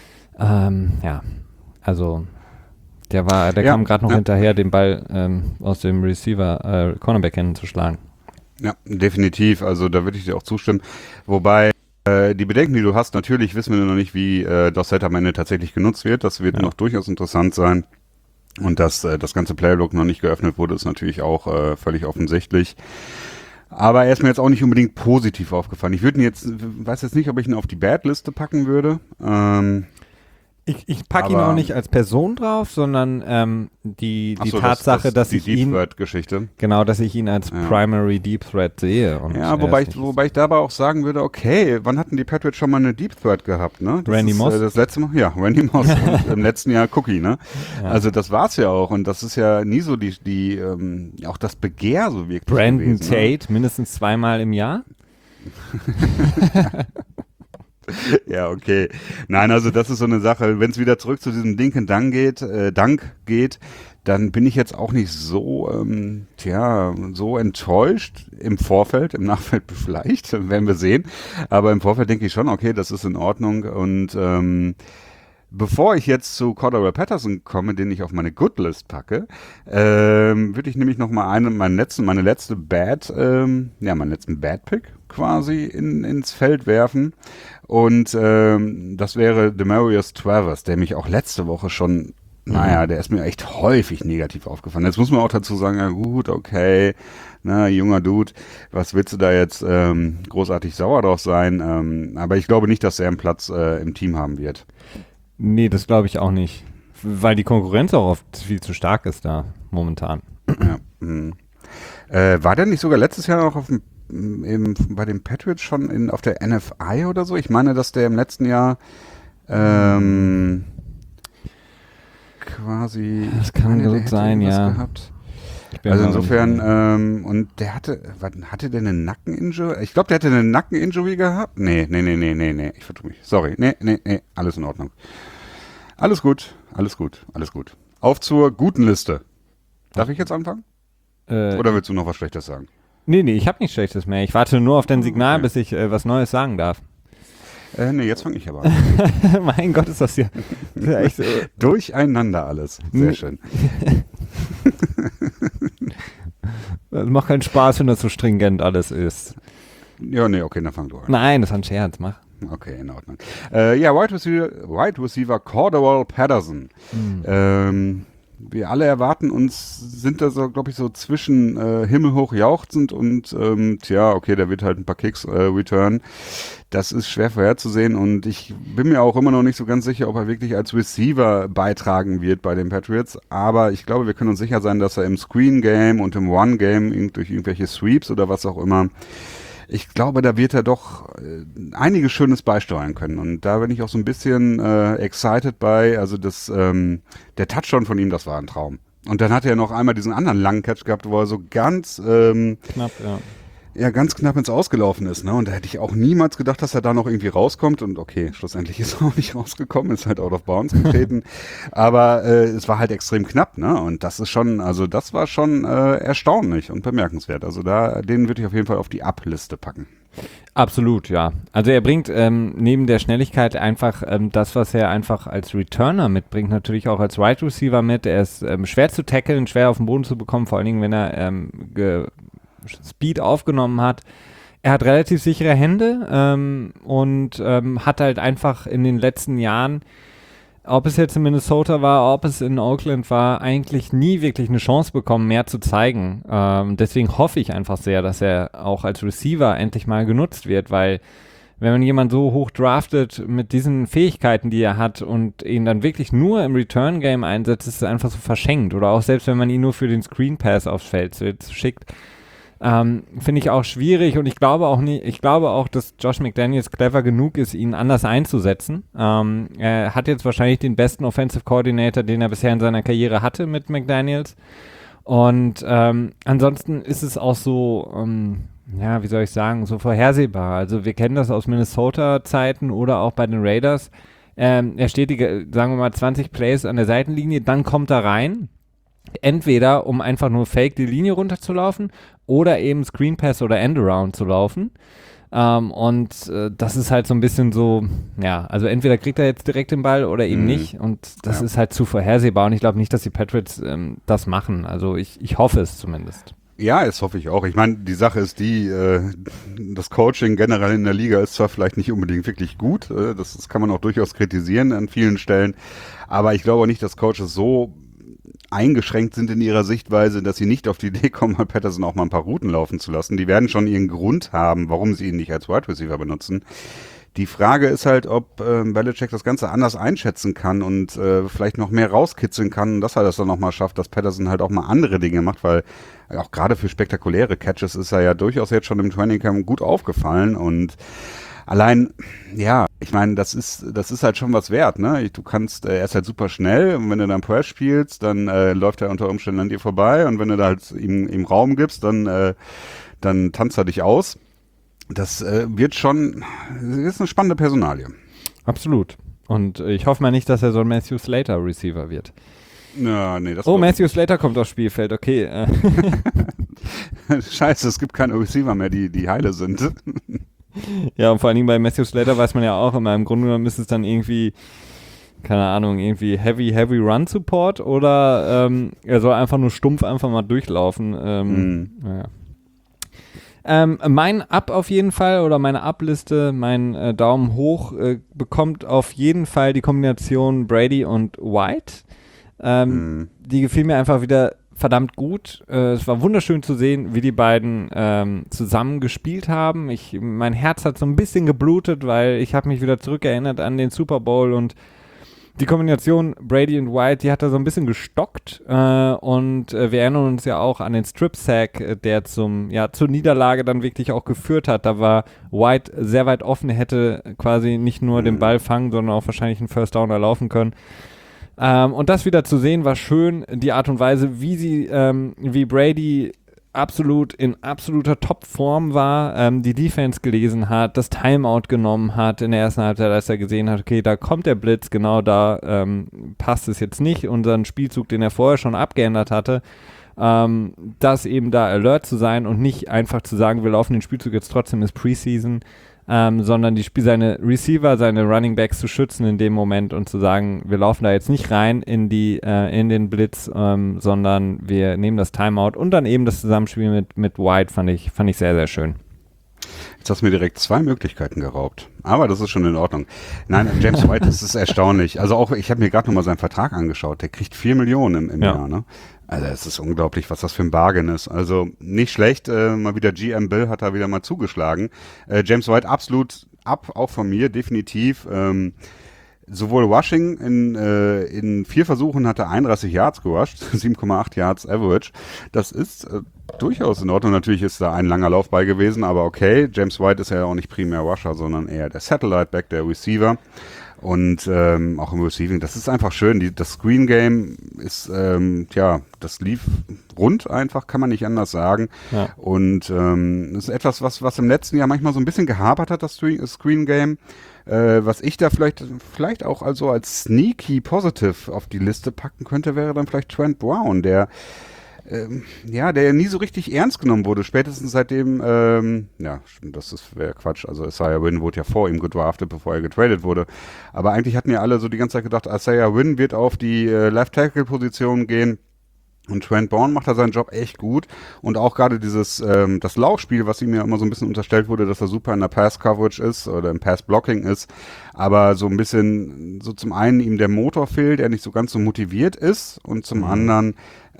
ähm, ja, also der war, der ja, kam gerade noch ja. hinterher, den Ball ähm, aus dem Receiver, äh, Cornerback hinzuschlagen. Ja, definitiv. Also da würde ich dir auch zustimmen. Wobei die Bedenken, die du hast, natürlich wissen wir noch nicht, wie äh, Dorsett am Ende tatsächlich genutzt wird. Das wird ja. noch durchaus interessant sein. Und dass äh, das ganze Playbook noch nicht geöffnet wurde, ist natürlich auch äh, völlig offensichtlich. Aber er ist mir jetzt auch nicht unbedingt positiv aufgefallen. Ich würde ihn jetzt, weiß jetzt nicht, ob ich ihn auf die Bad-Liste packen würde. Ähm, Ich, ich packe ihn auch nicht als Person drauf, sondern ähm, die, die so, Tatsache, das, das, dass die ich ihn Deep-Threat-Geschichte. Genau, dass ich ihn als ja. Primary Deep Threat sehe. Und ja, wobei ich, wobei ich dabei auch sagen würde, okay, wann hatten die Patriots schon mal eine Deep Threat gehabt, ne? Das Randy ist, Moss? Äh, das letzte Mal, ja, Randy Moss und im letzten Jahr Cookie, ne? Ja. Also das war's ja auch und das ist ja nie so die, die ähm, auch das Begehr so wirklich Brandon gewesen, Tate, ne? Mindestens zweimal im Jahr. Ja, okay. Nein, also das ist so eine Sache, wenn es wieder zurück zu diesem Dink and Dunk geht, äh, Dank geht, dann bin ich jetzt auch nicht so, ähm, tja, so enttäuscht im Vorfeld, im Nachfeld vielleicht, werden wir sehen. Aber im Vorfeld denke ich schon, okay, das ist in Ordnung. Und ähm, bevor ich jetzt zu Cordarrelle Patterson komme, den ich auf meine Goodlist packe, ähm, würde ich nämlich noch mal einen, meinen letzten, meine letzte Bad, ähm, ja, meinen letzten Bad-Pick quasi in, ins Feld werfen. Und ähm, das wäre Demarius Travers, der mich auch letzte Woche schon, naja, der ist mir echt häufig negativ aufgefallen. Jetzt muss man auch dazu sagen, ja gut, okay, na, junger Dude, was willst du da jetzt ähm, großartig sauer drauf sein? Ähm, aber ich glaube nicht, dass er einen Platz äh, im Team haben wird. Nee, das glaube ich auch nicht. Weil die Konkurrenz auch oft viel zu stark ist da momentan. Ja, mh. äh, war der nicht sogar letztes Jahr noch auf dem, im, bei den Patriots schon in, auf der N F I oder so? Ich meine, dass der im letzten Jahr ähm, quasi. Das kann meine, gut sein, ja. Gehabt. Also insofern, ähm, und der hatte, was, hatte der eine Nackeninjury? Ich glaube, der hatte eine Nackeninjury gehabt. Nee, nee, nee, nee, nee, nee, ich vertue mich. Sorry, nee, nee, nee, alles in Ordnung. Alles gut, alles gut, alles gut. Auf zur guten Liste. Darf ich jetzt anfangen? Äh, Oder willst du noch was Schlechtes sagen? Nee, nee, ich habe nichts Schlechtes mehr. Ich warte nur auf dein Signal, Okay. bis ich äh, was Neues sagen darf. Äh, nee, jetzt fange ich aber an. Mein Gott, ist das hier das ist ja echt so. Durcheinander alles. Sehr Nee. schön. Das macht keinen Spaß, wenn das so stringent alles ist. Ja, nee, okay, dann fang du an. Nein, das war ein Scherz, mach. Okay, in Ordnung. Äh, ja, Wide Receiver, Wide Receiver Cordarrelle Patterson. Mhm. Ähm, wir alle erwarten uns, sind da so, glaube ich, so zwischen äh, himmelhoch jauchzend und ähm, tja, okay, der wird halt ein paar Kicks äh, return. Das ist schwer vorherzusehen und ich bin mir auch immer noch nicht so ganz sicher, ob er wirklich als Receiver beitragen wird bei den Patriots. Aber ich glaube, wir können uns sicher sein, dass er im Screen Game und im One Game irg- durch irgendwelche Sweeps oder was auch immer, ich glaube, da wird er doch äh, einiges Schönes beisteuern können. Und da bin ich auch so ein bisschen äh, excited bei. Also das, ähm, der Touchdown von ihm, das war ein Traum. Und dann hat er noch einmal diesen anderen langen Catch gehabt, wo er so ganz, ähm, Knapp, ja. ja, ganz knapp ins Ausgelaufen ist. Ne? Und da hätte ich auch niemals gedacht, dass er da noch irgendwie rauskommt. Und okay, schlussendlich ist er auch nicht rausgekommen, ist halt out of bounds getreten. Aber äh, es war halt extrem knapp. Ne? Und das ist schon, also das war schon äh, erstaunlich und bemerkenswert. Also da, den würde ich auf jeden Fall auf die Up-Liste packen. Absolut, ja. Also er bringt ähm, neben der Schnelligkeit einfach ähm, das, was er einfach als Returner mitbringt, natürlich auch als Wide Receiver mit. Er ist ähm, schwer zu tackeln, schwer auf den Boden zu bekommen, vor allen Dingen, wenn er ähm, ge- Speed aufgenommen hat. Er hat relativ sichere Hände ähm, und ähm, hat halt einfach in den letzten Jahren, ob es jetzt in Minnesota war, ob es in Oakland war, eigentlich nie wirklich eine Chance bekommen, mehr zu zeigen. Ähm, deswegen hoffe ich einfach sehr, dass er auch als Receiver endlich mal genutzt wird, weil wenn man jemanden so hoch draftet mit diesen Fähigkeiten, die er hat und ihn dann wirklich nur im Return-Game einsetzt, ist es einfach so verschenkt. Oder auch selbst wenn man ihn nur für den Screen Pass aufs Feld schickt, Ähm, finde ich auch schwierig und ich glaube auch nicht, ich glaube auch, dass Josh McDaniels clever genug ist, ihn anders einzusetzen. Ähm, er hat jetzt wahrscheinlich den besten Offensive Coordinator, den er bisher in seiner Karriere hatte mit McDaniels. Und ähm, ansonsten ist es auch so, ähm, ja, wie soll ich sagen, so vorhersehbar. Also wir kennen das aus Minnesota-Zeiten oder auch bei den Raiders. Ähm, er steht, die, sagen wir mal, zwanzig Plays an der Seitenlinie, dann kommt er rein. Entweder, um einfach nur fake die Linie runterzulaufen oder eben Screen Pass oder Endaround zu laufen. Ähm, und äh, das ist halt so ein bisschen so, ja, also entweder kriegt er jetzt direkt den Ball oder eben Mhm. nicht. Und das Ja. ist halt zu vorhersehbar. Und ich glaube nicht, dass die Patriots ähm, das machen. Also ich, ich hoffe es zumindest. Ja, das hoffe ich auch. Ich meine, die Sache ist die, äh, das Coaching generell in der Liga ist zwar vielleicht nicht unbedingt wirklich gut, äh, das, das kann man auch durchaus kritisieren an vielen Stellen, aber ich glaube nicht, dass Coaches so eingeschränkt sind in ihrer Sichtweise, dass sie nicht auf die Idee kommen, mal Patterson auch mal ein paar Routen laufen zu lassen. Die werden schon ihren Grund haben, warum sie ihn nicht als Wide Receiver benutzen. Die Frage ist halt, ob äh, Belichick das Ganze anders einschätzen kann und äh, vielleicht noch mehr rauskitzeln kann, dass er das dann nochmal schafft, dass Patterson halt auch mal andere Dinge macht, weil auch gerade für spektakuläre Catches ist er ja durchaus jetzt schon im Training Camp gut aufgefallen und allein, ja, ich meine, das ist, das ist halt schon was wert, ne? Du kannst, äh, er ist halt super schnell und wenn du dann Press spielst, dann äh, läuft er unter Umständen an dir vorbei und wenn du da halt ihm, ihm Raum gibst, dann, äh, dann tanzt er dich aus. das äh, wird schon, ist eine spannende Personalie. Absolut. Und ich hoffe mal nicht, dass er so ein Matthew Slater Receiver wird. Ja, nee, das oh, Matthew Slater kommt aufs Spielfeld, okay. Scheiße, es gibt keine Receiver mehr, die, die heile sind. Ja, und vor allen Dingen bei Matthew Slater weiß man ja auch immer, im Grunde genommen ist es dann irgendwie, keine Ahnung, irgendwie Heavy, Heavy Run Support oder ähm, er soll einfach nur stumpf einfach mal durchlaufen. Ähm, mm. naja. Ähm, mein Up auf jeden Fall oder meine Up-Liste, mein äh, Daumen hoch äh, bekommt auf jeden Fall die Kombination Brady und White. Ähm, mm. Die gefiel mir einfach wieder verdammt gut. Äh, es war wunderschön zu sehen, wie die beiden ähm, zusammen gespielt haben. Ich, mein Herz hat so ein bisschen geblutet, weil ich habe mich wieder zurückerinnert an den Super Bowl und die Kombination Brady und White, die hat da so ein bisschen gestockt äh, und äh, wir erinnern uns ja auch an den Strip-Sack, äh, der zum, ja, zur Niederlage dann wirklich auch geführt hat. Da war White sehr weit offen, hätte quasi nicht nur den Ball fangen, sondern auch wahrscheinlich einen First Down erlaufen können. Ähm, und das wieder zu sehen war schön, die Art und Weise, wie sie, ähm, wie Brady absolut in absoluter Topform war, ähm, die Defense gelesen hat, das Timeout genommen hat in der ersten Halbzeit, als er gesehen hat, okay, da kommt der Blitz, genau da ähm, passt es jetzt nicht, unseren Spielzug, den er vorher schon abgeändert hatte, ähm, das eben da alert zu sein und nicht einfach zu sagen, wir laufen den Spielzug jetzt trotzdem, ist Preseason, Ähm, sondern die Spiel seine Receiver, seine Running Backs zu schützen in dem Moment und zu sagen, wir laufen da jetzt nicht rein in die äh, in den Blitz, ähm, sondern wir nehmen das Timeout und dann eben das Zusammenspiel mit, mit White fand ich, fand ich sehr, sehr schön. Jetzt hast du mir direkt zwei Möglichkeiten geraubt. Aber das ist schon in Ordnung. Nein, James White, das ist erstaunlich. Also auch, ich habe mir gerade nochmal seinen Vertrag angeschaut. Der kriegt vier Millionen im, im Ja. Jahr, ne? Also es ist unglaublich, was das für ein Bargain ist. Also nicht schlecht, äh, mal wieder G M Bill hat da wieder mal zugeschlagen. Äh, James White absolut ab, auch von mir, definitiv. Ähm, sowohl Rushing in, äh, in vier Versuchen hat er einunddreißig Yards gerusht, sieben Komma acht Yards Average. Das ist äh, durchaus in Ordnung. Natürlich ist da ein langer Lauf bei gewesen, aber okay. James White ist ja auch nicht primär Rusher, sondern eher der Satellite-Back, der Receiver. Und ähm, auch im Receiving, das ist einfach schön. Die, das Screen Game ist, ähm, tja, das lief rund einfach, kann man nicht anders sagen. Ja. Und ähm, das ist etwas, was, was im letzten Jahr manchmal so ein bisschen gehapert hat, das Screen Game. Äh, was ich da vielleicht, vielleicht auch also als sneaky positive auf die Liste packen könnte, wäre dann vielleicht Trent Brown, der Ähm, ja, der ja nie so richtig ernst genommen wurde, spätestens seitdem, ähm, ja, das ist wäre Quatsch, also Isaiah Wynn wurde ja vor ihm gedraftet, bevor er getradet wurde, aber eigentlich hatten ja alle so die ganze Zeit gedacht, Isaiah Wynn wird auf die äh, Left-Tackle-Position gehen und Trent Brown macht da seinen Job echt gut und auch gerade dieses, ähm, das Laufspiel, was ihm ja immer so ein bisschen unterstellt wurde, dass er super in der Pass-Coverage ist oder im Pass-Blocking ist, aber so ein bisschen, so zum einen ihm der Motor fehlt, der nicht so ganz so motiviert ist und zum mhm. anderen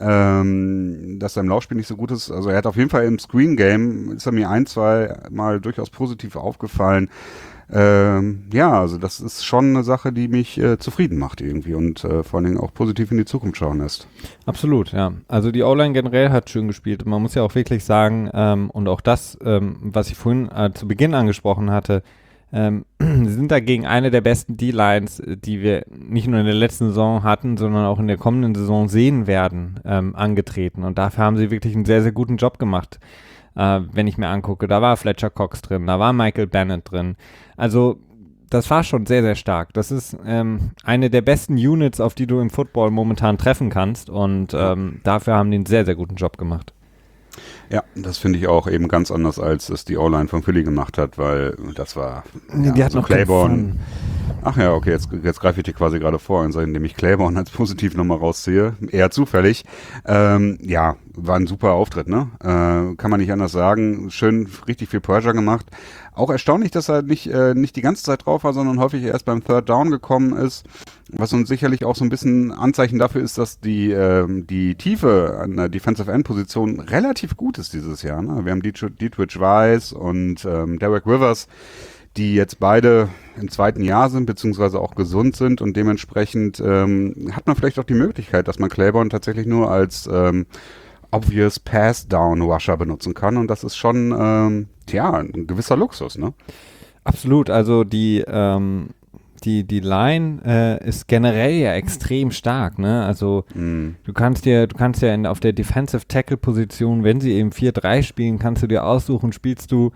Ähm, dass er im Laufspiel nicht so gut ist. Also er hat auf jeden Fall im Screen Game, ist er mir ein, zwei Mal durchaus positiv aufgefallen. Ähm, ja, also das ist schon eine Sache, die mich äh, zufrieden macht irgendwie und äh, vor allen Dingen auch positiv in die Zukunft schauen lässt. Absolut, ja. Also die O-Line generell hat schön gespielt. Man muss ja auch wirklich sagen, ähm, und auch das, ähm, was ich vorhin äh, zu Beginn angesprochen hatte, Ähm, sind dagegen eine der besten D-Lines, die wir nicht nur in der letzten Saison hatten, sondern auch in der kommenden Saison sehen werden, ähm, angetreten. Und dafür haben sie wirklich einen sehr, sehr guten Job gemacht, äh, wenn ich mir angucke. Da war Fletcher Cox drin, da war Michael Bennett drin. Also das war schon sehr, sehr stark. Das ist ähm, eine der besten Units, auf die du im Football momentan treffen kannst. Und ähm, dafür haben die einen sehr, sehr guten Job gemacht. Ja, das finde ich auch eben ganz anders, als es die O-Line von Philly gemacht hat, weil das war nee, ja, die hat also noch Claiborne. Ach ja, okay, jetzt, jetzt greife ich dir quasi gerade vor, indem ich Claiborne als positiv nochmal rausziehe. Eher zufällig. Ähm, ja, war ein super Auftritt, ne? Äh, kann man nicht anders sagen. Schön, richtig viel Pressure gemacht. Auch erstaunlich, dass er nicht, äh, nicht die ganze Zeit drauf war, sondern häufig erst beim Third Down gekommen ist. Was uns sicherlich auch so ein bisschen Anzeichen dafür ist, dass die, äh, die Tiefe an der Defensive End Position relativ gut ist dieses Jahr. Ne? Wir haben Dietrich Weiss und ähm, Derek Rivers, die jetzt beide im zweiten Jahr sind, beziehungsweise auch gesund sind und dementsprechend ähm, hat man vielleicht auch die Möglichkeit, dass man Claiborne tatsächlich nur als ähm, obvious Pass-Down-Rusher benutzen kann und das ist schon, ähm, tja, ein gewisser Luxus, ne? Absolut, also die, ähm, die, die Line äh, ist generell ja extrem stark, ne? Also mm. du kannst dir, du kannst ja in, auf der Defensive Tackle Position, wenn sie eben vier drei spielen, kannst du dir aussuchen, spielst du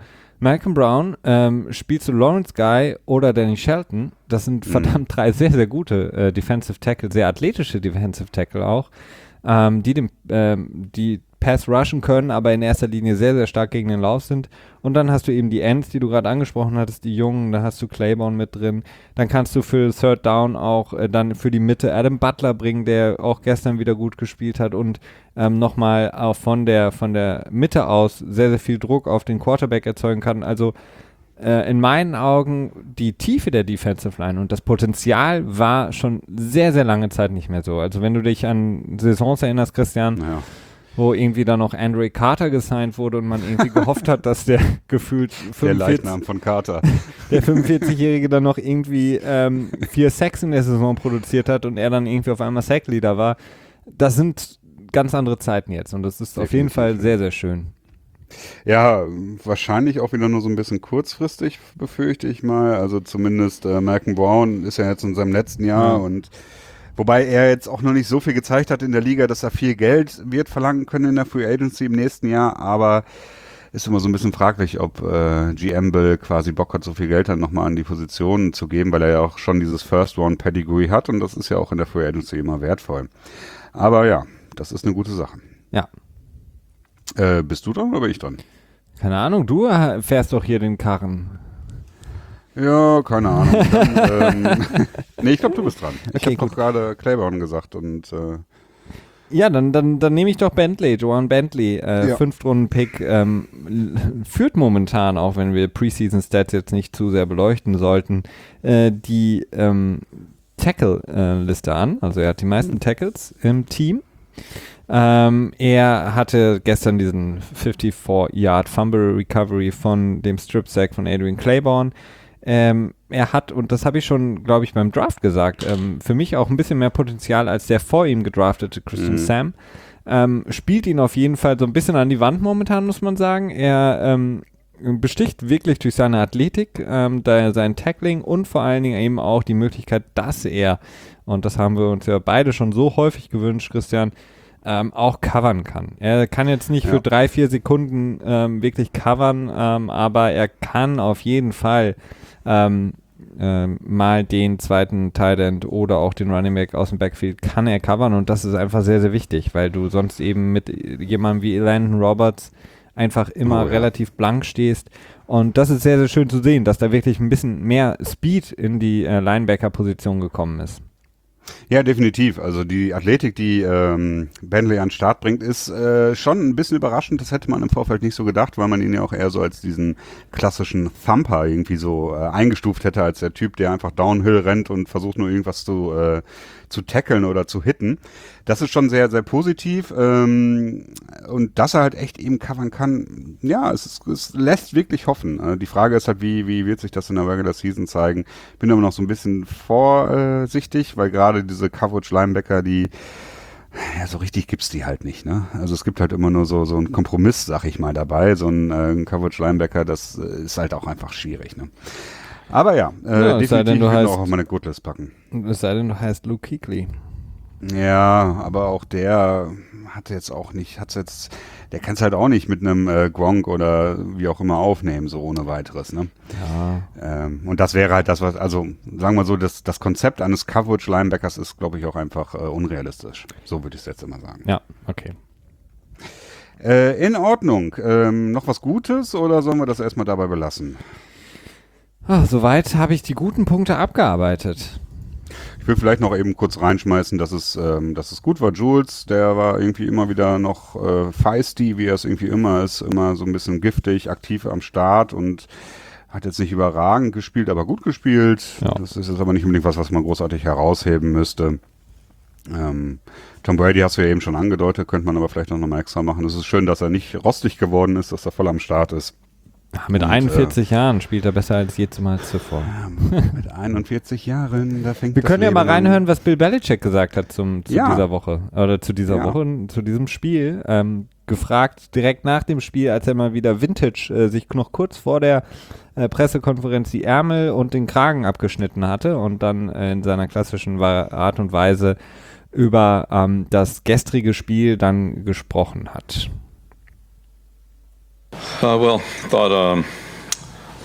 Malcolm Brown, ähm, spielst du Lawrence Guy oder Danny Shelton, das sind verdammt drei sehr, sehr gute äh, Defensive Tackle, sehr athletische Defensive Tackle auch, ähm, die, dem, ähm, die Pass rushen können, aber in erster Linie sehr, sehr stark gegen den Lauf sind. Und dann hast du eben die Ends, die du gerade angesprochen hattest, die Jungen, da hast du Claiborne mit drin. Dann kannst du für Third Down auch äh, dann für die Mitte Adam Butler bringen, der auch gestern wieder gut gespielt hat und ähm, nochmal auch von der, von der Mitte aus sehr, sehr viel Druck auf den Quarterback erzeugen kann. Also äh, in meinen Augen die Tiefe der Defensive Line und das Potenzial war schon sehr, sehr lange Zeit nicht mehr so. Also wenn du dich an Saisons erinnerst, Christian, Ja. wo irgendwie dann noch Andre Carter gesigned wurde und man irgendwie gehofft hat, dass der gefühlt Der Leichnam von Carter. der fünfundvierzig-Jährige dann noch irgendwie ähm, vier Sacks in der Saison produziert hat und er dann irgendwie auf einmal Sackleader war. Das sind ganz andere Zeiten jetzt und das ist auf jeden Fall sehr, sehr schön. Ja, wahrscheinlich auch wieder nur so ein bisschen kurzfristig, befürchte ich mal. Also zumindest äh, Malcolm Brown ist ja jetzt in seinem letzten Jahr Ja. und wobei er jetzt auch noch nicht so viel gezeigt hat in der Liga, dass er viel Geld wird verlangen können in der Free Agency im nächsten Jahr, aber ist immer so ein bisschen fraglich, ob äh, G M Bill quasi Bock hat, so viel Geld dann nochmal an die Positionen zu geben, weil er ja auch schon dieses First Round Pedigree hat und das ist ja auch in der Free Agency immer wertvoll. Aber ja, das ist eine gute Sache. Ja. Äh, bist du dran oder bin ich dran? Keine Ahnung, du äh, fährst doch hier den Karren. Ja, keine Ahnung. Dann, ähm, nee, ich glaube, du bist dran. Ich Okay, habe doch gut. gerade Claiborne gesagt und äh, Ja, dann, dann, dann nehme ich doch Bentley, Joan Bentley, äh, Ja. Fünftrunden-Pick, ähm, l- führt momentan, auch wenn wir Preseason-Stats jetzt nicht zu sehr beleuchten sollten, äh, die ähm, Tackle-Liste an. Also er hat die meisten Tackles im Team. Ähm, er hatte gestern diesen fünfundvierzig Yard Fumble Recovery von dem Strip-Sack von Adrian Claiborne. Ähm, er hat, und das habe ich schon, glaube ich, beim Draft gesagt, ähm, für mich auch ein bisschen mehr Potenzial als der vor ihm gedraftete Christian Mhm. Sam. Ähm, spielt ihn auf jeden Fall so ein bisschen an die Wand momentan, muss man sagen. Er ähm, besticht wirklich durch seine Athletik, ähm, da sein Tackling und vor allen Dingen eben auch die Möglichkeit, dass er, und das haben wir uns ja beide schon so häufig gewünscht, Christian, ähm, auch covern kann. Er kann jetzt nicht Ja. für drei, vier Sekunden ähm, wirklich covern, ähm, aber er kann auf jeden Fall ähm, ähm, mal den zweiten Tight End oder auch den Running Back aus dem Backfield kann er covern und das ist einfach sehr, sehr wichtig, weil du sonst eben mit jemandem wie Landon Roberts einfach immer Oh, ja. relativ blank stehst und das ist sehr, sehr schön zu sehen, dass da wirklich ein bisschen mehr Speed in die äh, Linebacker-Position gekommen ist. Ja, definitiv. Also die Athletik, die ähm, Bentley an den Start bringt, ist äh, schon ein bisschen überraschend. Das hätte man im Vorfeld nicht so gedacht, weil man ihn ja auch eher so als diesen klassischen Thumper irgendwie so äh, eingestuft hätte, als der Typ, der einfach Downhill rennt und versucht nur irgendwas zu, äh, zu tackeln oder zu hitten. Das ist schon sehr, sehr positiv. Ähm, und dass er halt echt eben covern kann, ja, es, ist, es lässt wirklich hoffen. Äh, die Frage ist halt, wie, wie wird sich das in der Regular Season zeigen? Bin aber noch so ein bisschen vorsichtig, weil gerade diese Coverage-Linebacker, die, ja, so richtig gibt's die halt nicht, ne? Also es gibt halt immer nur so, so einen Kompromiss, sag ich mal, dabei. So ein äh, Coverage-Linebacker, das äh, ist halt auch einfach schwierig, ne? Aber ja, äh, Ja, es sei denn, definitiv du will ich heißt- auch auf meine Goodlist packen. Es sei denn, du heißt Luke Kuechly. Ja, aber auch der hat jetzt auch nicht, hat's jetzt, der kann es halt auch nicht mit einem äh, Gronk oder wie auch immer aufnehmen, so ohne weiteres, ne? Ja. Ähm, und das wäre halt das, was, also sagen wir so, das, das Konzept eines Coverage-Linebackers ist, glaube ich, auch einfach äh, unrealistisch. So würde ich es jetzt immer sagen. Ja, okay. Äh, in Ordnung. Ähm, noch was Gutes oder sollen wir das erstmal dabei belassen? Ah, soweit habe ich die guten Punkte abgearbeitet. Ich will vielleicht noch eben kurz reinschmeißen, dass es, ähm, dass es gut war. Jules, der war irgendwie immer wieder noch äh, feisty, wie er es irgendwie immer ist, immer so ein bisschen giftig, aktiv am Start und hat jetzt nicht überragend gespielt, aber gut gespielt. Ja. Das ist jetzt aber nicht unbedingt was, was man großartig herausheben müsste. Ähm, Tom Brady hast du ja eben schon angedeutet, könnte man aber vielleicht noch mal extra machen. Es ist schön, dass er nicht rostig geworden ist, dass er voll am Start ist. Mit Und, einundvierzig Jahren spielt er besser als jemals zuvor. Ähm, mit einundvierzig Jahren, da fängt Wir das können ja Leben mal an. reinhören, was Bill Belichick gesagt hat zum, zu Ja. dieser Woche. Oder zu dieser Ja. Woche, zu diesem Spiel. Ähm, gefragt direkt nach dem Spiel, als er mal wieder Vintage äh, sich noch kurz vor der äh, Pressekonferenz die Ärmel und den Kragen abgeschnitten hatte und dann äh, in seiner klassischen Wa- Art und Weise über ähm, das gestrige Spiel dann gesprochen hat. Uh, well, thought um,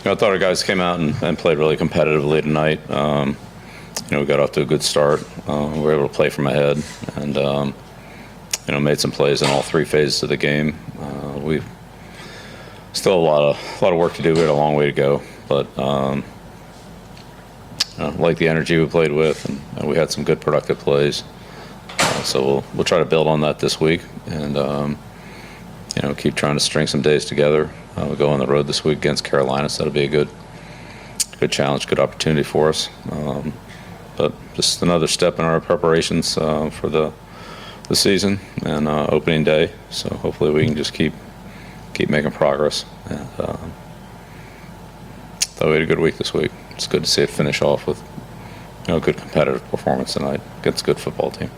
know, I thought our guys came out and, and played really competitively tonight. Um, you know, we got off to a good start. Uh, we were able to play from ahead and, um, you know, made some plays in all three phases of the game. Uh, we still have a lot of a lot of work to do. We had a long way to go, but um, you know, like the energy we played with, and, and we had some good productive plays. Uh, so we'll we'll try to build on that this week, and um, you know, keep trying to string some days together. Uh, we go on the road this week against Carolina, so that'll be a good good challenge, good opportunity for us. Um, but just another step in our preparations uh, for the the season and uh, opening day. So hopefully we can just keep keep making progress. And uh, thought we had a good week this week. It's good to see it finish off with, you know, a good competitive performance tonight against a good football team.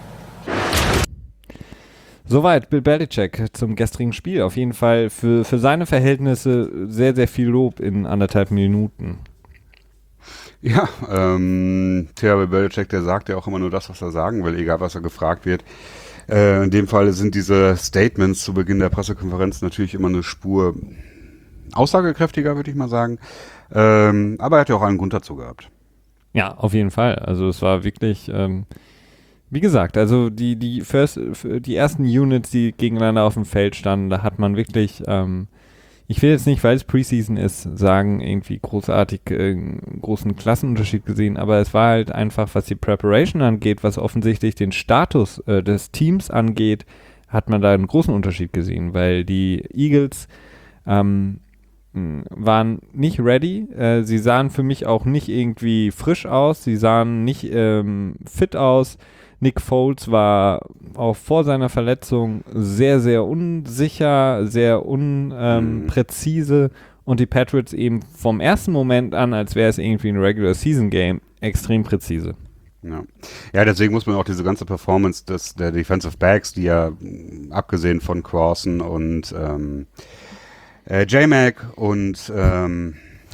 Soweit Bill Belichick zum gestrigen Spiel. Auf jeden Fall für, für seine Verhältnisse sehr, sehr viel Lob in anderthalb Minuten. Ja, ähm, Tja, Bill Belichick, der sagt ja auch immer nur das, was er sagen will, egal was er gefragt wird. Äh, in dem Fall sind diese Statements zu Beginn der Pressekonferenz natürlich immer eine Spur aussagekräftiger, würde ich mal sagen. Ähm, aber er hat ja auch einen Grund dazu gehabt. Ja, auf jeden Fall. Also es war wirklich, ähm, wie gesagt, also die, die, first, die ersten Units, die gegeneinander auf dem Feld standen, da hat man wirklich, ähm, ich will jetzt nicht, weil es Preseason ist, sagen, irgendwie großartig äh, großen Klassenunterschied gesehen, aber es war halt einfach, was die Preparation angeht, was offensichtlich den Status äh, des Teams angeht, hat man da einen großen Unterschied gesehen, weil die Eagles ähm, waren nicht ready, äh, sie sahen für mich auch nicht irgendwie frisch aus, sie sahen nicht ähm, fit aus. Nick Foles war auch vor seiner Verletzung sehr, sehr unsicher, sehr unpräzise ähm, und die Patriots eben vom ersten Moment an, als wäre es irgendwie ein Regular-Season-Game, extrem präzise. Ja. ja, deswegen muss man auch diese ganze Performance des, der Defensive Backs, die ja abgesehen von Crossan und ähm, äh, J-Mac und ähm,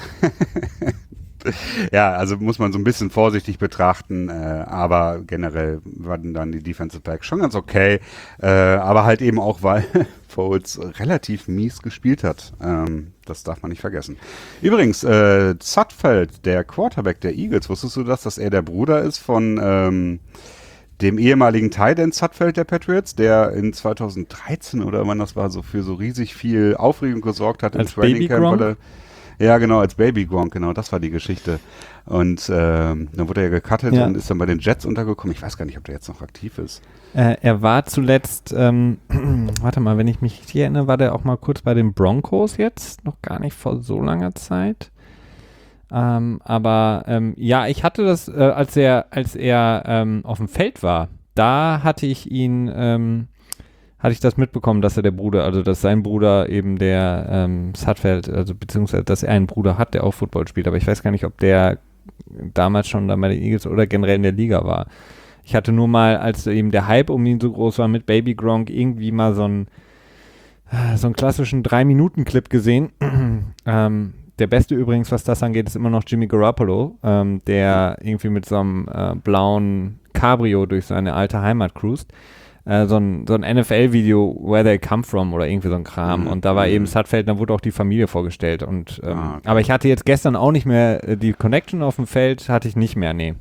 ja, also muss man so ein bisschen vorsichtig betrachten, äh, aber generell waren dann die Defensive Backs schon ganz okay, äh, aber halt eben auch, weil Foles relativ mies gespielt hat. Ähm, das darf man nicht vergessen. Übrigens, äh, Sudfeld, der Quarterback der Eagles, wusstest du das, dass er der Bruder ist von ähm, dem ehemaligen Tight End Sudfeld der Patriots, der in zweitausenddreizehn oder wann das war, so für so riesig viel Aufregung gesorgt hat im Training Camp, weil er Ja, genau, als Baby Gronk, genau, das war die Geschichte. Und ähm, dann wurde er gecuttet ja. und ist dann bei den Jets untergekommen. Ich weiß gar nicht, ob der jetzt noch aktiv ist. Äh, er war zuletzt, ähm, warte mal, wenn ich mich richtig erinnere, war der auch mal kurz bei den Broncos jetzt, noch gar nicht vor so langer Zeit. Ähm, aber ähm, ja, ich hatte das, äh, als er, als er ähm, auf dem Feld war, da hatte ich ihn, ähm, hatte ich das mitbekommen, dass er der Bruder, also dass sein Bruder eben der ähm, Sudfeld, also beziehungsweise, dass er einen Bruder hat, der auch Football spielt, aber ich weiß gar nicht, ob der damals schon da bei den Eagles oder generell in der Liga war. Ich hatte nur mal, als eben der Hype um ihn so groß war mit Baby Gronk, irgendwie mal so einen, so einen klassischen drei Minuten Clip gesehen. ähm, der Beste übrigens, was das angeht, ist immer noch Jimmy Garoppolo, ähm, der irgendwie mit so einem äh, blauen Cabrio durch seine alte Heimat cruist. So ein, so ein N F L-Video, Where They Come From oder irgendwie so ein Kram. Mhm. Und da war eben Sudfeld, da wurde auch die Familie vorgestellt. Und, ähm, ah, okay. Aber ich hatte jetzt gestern auch nicht mehr, die Connection auf dem Feld hatte ich nicht mehr, nee.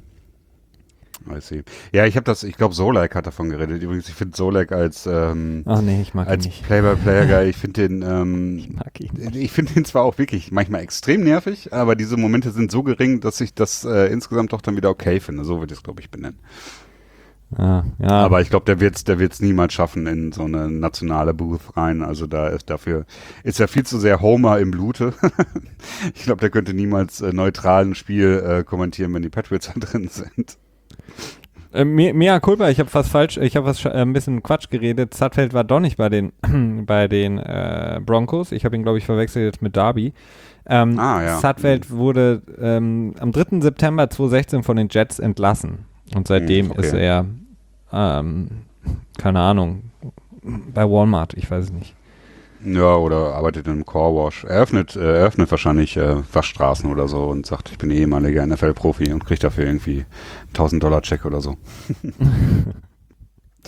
I see. Ja, ich habe das, ich glaube, Solak hat davon geredet. Übrigens, ich finde Solak als, ähm, Ach nee, ich mag als ihn nicht. Play-by-Player-Guy, ich finde den, ähm, ich mag ihn nicht. Ich finde ihn zwar auch wirklich manchmal extrem nervig, aber diese Momente sind so gering, dass ich das äh, insgesamt doch dann wieder okay finde. So würde ich es, glaube ich, benennen. Ja, ja. Aber ich glaube, der wird es der wird's niemals schaffen in so eine nationale Booth rein. Also da ist dafür ist ja viel zu sehr Homer im Blute. Ich glaube, der könnte niemals äh, neutral ein Spiel äh, kommentieren, wenn die Patriots da drin sind. Äh, mea culpa, ich habe fast falsch, ich habe was äh, ein bisschen Quatsch geredet. Sudfeld war doch nicht bei den bei den äh, Broncos. Ich habe ihn, glaube ich, verwechselt jetzt mit Darby. Ähm, ah, ja. Sudfeld mhm. wurde ähm, am dritten September zweitausendsechzehn von den Jets entlassen. Und seitdem okay. ist er, ähm, keine Ahnung, bei Walmart, ich weiß es nicht. Ja, oder arbeitet im Car-Wash. Er öffnet, äh, eröffnet wahrscheinlich äh, Waschstraßen oder so und sagt, ich bin ehemaliger N F L-Profi und kriegt dafür irgendwie tausend Dollar Check oder so.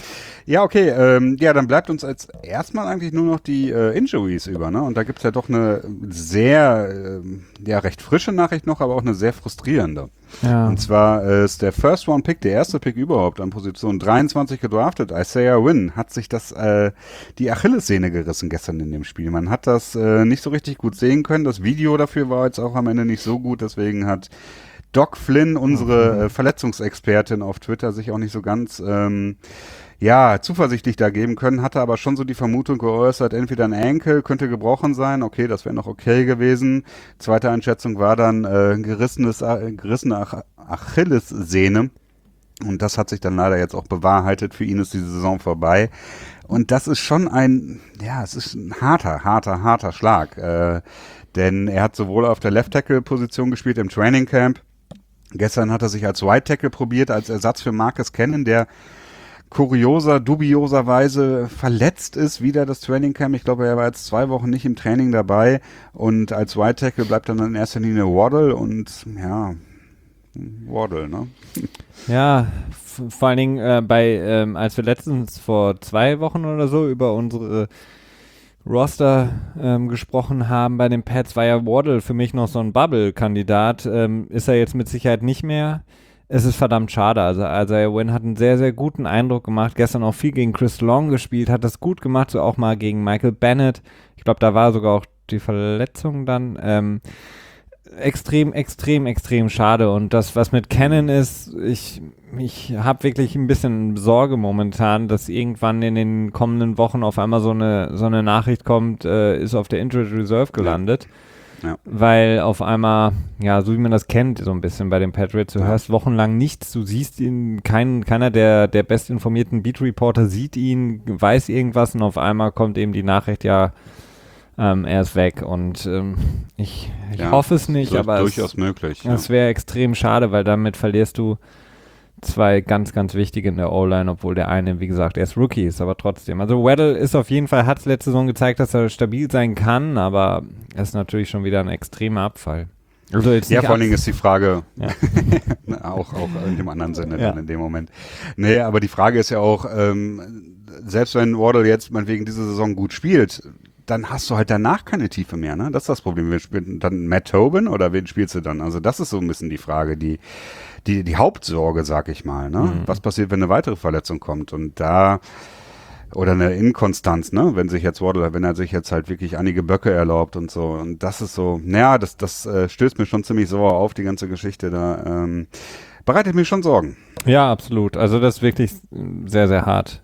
Ja, okay. Ähm, ja, dann bleibt uns als erstmal eigentlich nur noch die äh, Injuries über, ne? Und da gibt's ja doch eine sehr, äh, ja, recht frische Nachricht noch, aber auch eine sehr frustrierende. Ja. Und zwar äh, ist der First-Round-Pick, der erste Pick überhaupt an Position dreiundzwanzig gedraftet, Isaiah Wynn, hat sich das äh, die Achillessehne gerissen gestern in dem Spiel. Man hat das äh, nicht so richtig gut sehen können. Das Video dafür war jetzt auch am Ende nicht so gut, deswegen hat Doc Flynn, unsere mhm. äh, Verletzungsexpertin auf Twitter, sich auch nicht so ganz ähm, ja, zuversichtlich da geben können, hatte aber schon so die Vermutung geäußert, entweder ein Ankle könnte gebrochen sein, okay, das wäre noch okay gewesen. Zweite Einschätzung war dann äh, gerissenes, äh, gerissene Ach- Achillessehne und das hat sich dann leider jetzt auch bewahrheitet. Für ihn ist die Saison vorbei und das ist schon ein, ja, es ist ein harter, harter, harter Schlag, äh, denn er hat sowohl auf der Left-Tackle-Position gespielt im Training Camp. Gestern hat er sich als Right Tackle probiert, als Ersatz für Marcus Cannon, der kurioser, dubioserweise verletzt ist, wieder das Training Camp. Ich glaube, er war jetzt zwei Wochen nicht im Training dabei und als Right Tackle bleibt dann in erster Linie Waddle und ja, Waddle, ne? Ja, f- vor allen Dingen äh, bei, ähm, als wir letztens vor zwei Wochen oder so über unsere Roster ähm, gesprochen haben bei den Pats, war ja Waddle für mich noch so ein Bubble-Kandidat. Ähm, ist er jetzt mit Sicherheit nicht mehr. Es ist verdammt schade. Also Isaiah Wynn hat einen sehr, sehr guten Eindruck gemacht. Gestern auch viel gegen Chris Long gespielt, hat das gut gemacht, so auch mal gegen Michael Bennett. Ich glaube, da war sogar auch die Verletzung dann. Ähm, extrem, extrem, extrem schade. Und das, was mit Cannon ist, ich, ich habe wirklich ein bisschen Sorge momentan, dass irgendwann in den kommenden Wochen auf einmal so eine, so eine Nachricht kommt, äh, ist auf der Injured Reserve gelandet. Ja. Weil auf einmal, ja, so wie man das kennt, so ein bisschen bei den Patriots, du ja. hörst wochenlang nichts, du siehst ihn, kein, keiner der, der bestinformierten Beat-Reporter sieht ihn, weiß irgendwas und auf einmal kommt eben die Nachricht, ja, ähm, er ist weg und ähm, ich, ich Ja, hoffe es nicht, das aber durchaus es, möglich. Ja. es wäre extrem schade, weil damit verlierst du zwei ganz, ganz wichtige in der O-Line, obwohl der eine, wie gesagt, erst Rookie ist, aber trotzdem. Also Waddle ist auf jeden Fall, hat es letzte Saison gezeigt, dass er stabil sein kann, aber es ist natürlich schon wieder ein extremer Abfall. Also jetzt Ja, nicht vor allen ab- Dingen ist die Frage, Ja. auch, auch in dem anderen Sinne Ja. dann in dem Moment. Nee, aber die Frage ist ja auch, ähm, selbst wenn Waddle jetzt meinetwegen diese Saison gut spielt, dann hast du halt danach keine Tiefe mehr, ne? Das ist das Problem. Wir spielen dann Matt Tobin oder wen spielst du dann? Also das ist so ein bisschen die Frage, die die, die Hauptsorge, sag ich mal, ne? Mhm. Was passiert, wenn eine weitere Verletzung kommt? Und da oder eine Inkonstanz, ne? Wenn sich jetzt Waddle, wenn er sich jetzt halt wirklich einige Böcke erlaubt und so. Und das ist so, naja, das, das äh, stößt mir schon ziemlich sauer auf, die ganze Geschichte da. Ähm, bereitet mir schon Sorgen. Ja, absolut. Also das ist wirklich sehr, sehr hart.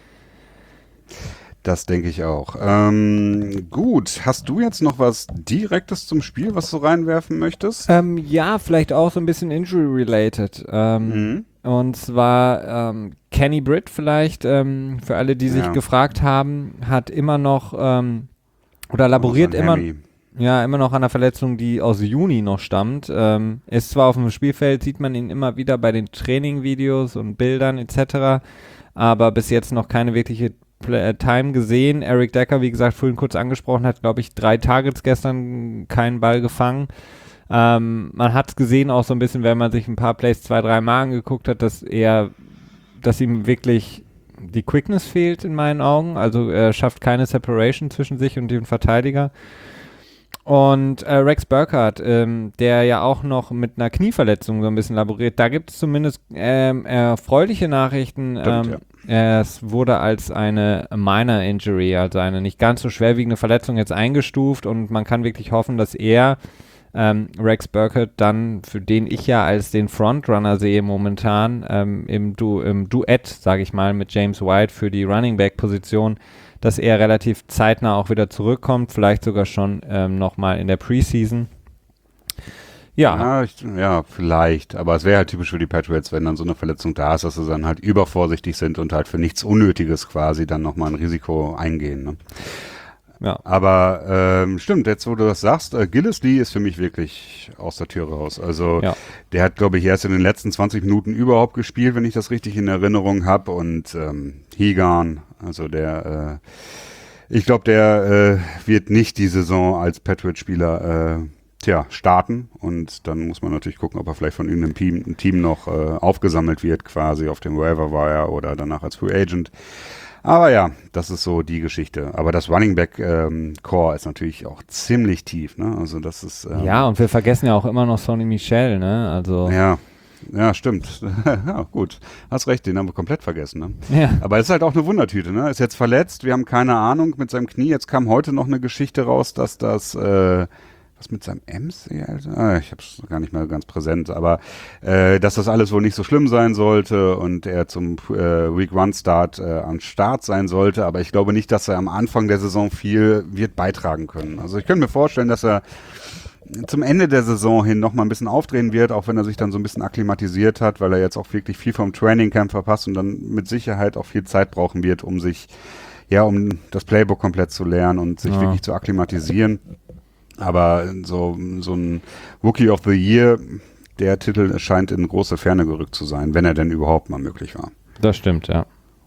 Das denke ich auch. Ähm, gut, hast du jetzt noch was Direktes zum Spiel, was du reinwerfen möchtest? Ähm, ja, vielleicht auch so ein bisschen injury-related. Ähm, Mhm. Und zwar ähm, Kenny Britt vielleicht, ähm, für alle, die sich Ja. gefragt haben, hat immer noch ähm, oder laboriert Oh, so ein immer, Hammy. ja, immer noch an einer Verletzung, die aus Juni noch stammt. Ähm, ist zwar auf dem Spielfeld, sieht man ihn immer wieder bei den Training-Videos und Bildern et cetera, aber bis jetzt noch keine wirkliche Play- Time gesehen. Eric Decker, wie gesagt, vorhin kurz angesprochen, hat, glaube ich, drei Targets gestern, keinen Ball gefangen. Ähm, man hat es gesehen auch so ein bisschen, wenn man sich ein paar Plays zwei, drei Mal angeguckt hat, dass er, dass ihm wirklich die Quickness fehlt in meinen Augen. Also er schafft keine Separation zwischen sich und dem Verteidiger. Und äh, Rex Burkhardt, ähm, der ja auch noch mit einer Knieverletzung so ein bisschen laboriert, da gibt es zumindest ähm, erfreuliche Nachrichten. Stimmt, ähm, Es wurde als eine Minor Injury, also eine nicht ganz so schwerwiegende Verletzung jetzt eingestuft und man kann wirklich hoffen, dass er ähm, Rex Burkhardt dann, für den ich ja als den Frontrunner sehe momentan, ähm, im, du im Duett, sage ich mal, mit James White für die Running Back Position, dass er relativ zeitnah auch wieder zurückkommt, vielleicht sogar schon ähm, nochmal in der Preseason. Ja, Ja, ich, ja, vielleicht. Aber es wäre halt typisch für die Patriots, wenn dann so eine Verletzung da ist, dass sie dann halt übervorsichtig sind und halt für nichts Unnötiges quasi dann nochmal ein Risiko eingehen. Ne? ja. Aber ähm, stimmt, jetzt wo du das sagst, äh, Gillislee ist für mich wirklich aus der Tür raus. Also Ja. der hat, glaube ich, erst in den letzten zwanzig Minuten überhaupt gespielt, wenn ich das richtig in Erinnerung habe. Und ähm, Hegan, also der, äh, ich glaube, der äh, wird nicht die Saison als Patriot-Spieler äh, tja, starten und dann muss man natürlich gucken, ob er vielleicht von irgendeinem Team, ein Team noch äh, aufgesammelt wird, quasi auf dem Waiver Wire oder danach als Free Agent. Aber ja, das ist so die Geschichte. Aber das Running Back ähm, Core ist natürlich auch ziemlich tief, ne? Also das ist ähm, ja, und wir vergessen ja auch immer noch Sonny Michel, ne? Also ja. Ja, stimmt. Ja, gut. Hast recht, den haben wir komplett vergessen. Ne? Ja. Aber es ist halt auch eine Wundertüte. Ne? Ist jetzt verletzt, wir haben keine Ahnung mit seinem Knie. Jetzt kam heute noch eine Geschichte raus, dass das, äh, was mit seinem Ems? Ah, ich habe es gar nicht mehr ganz präsent, aber äh, dass das alles wohl nicht so schlimm sein sollte und er zum äh, Week One Start äh, am Start sein sollte. Aber ich glaube nicht, dass er am Anfang der Saison viel wird beitragen können. Also ich könnte mir vorstellen, dass er zum Ende der Saison hin noch mal ein bisschen aufdrehen wird, auch wenn er sich dann so ein bisschen akklimatisiert hat, weil er jetzt auch wirklich viel vom Trainingcamp verpasst und dann mit Sicherheit auch viel Zeit brauchen wird, um sich, ja, um das Playbook komplett zu lernen und sich Ja. wirklich zu akklimatisieren. Aber so, so ein Rookie of the Year, der Titel scheint in große Ferne gerückt zu sein, wenn er denn überhaupt mal möglich war. Das stimmt, ja.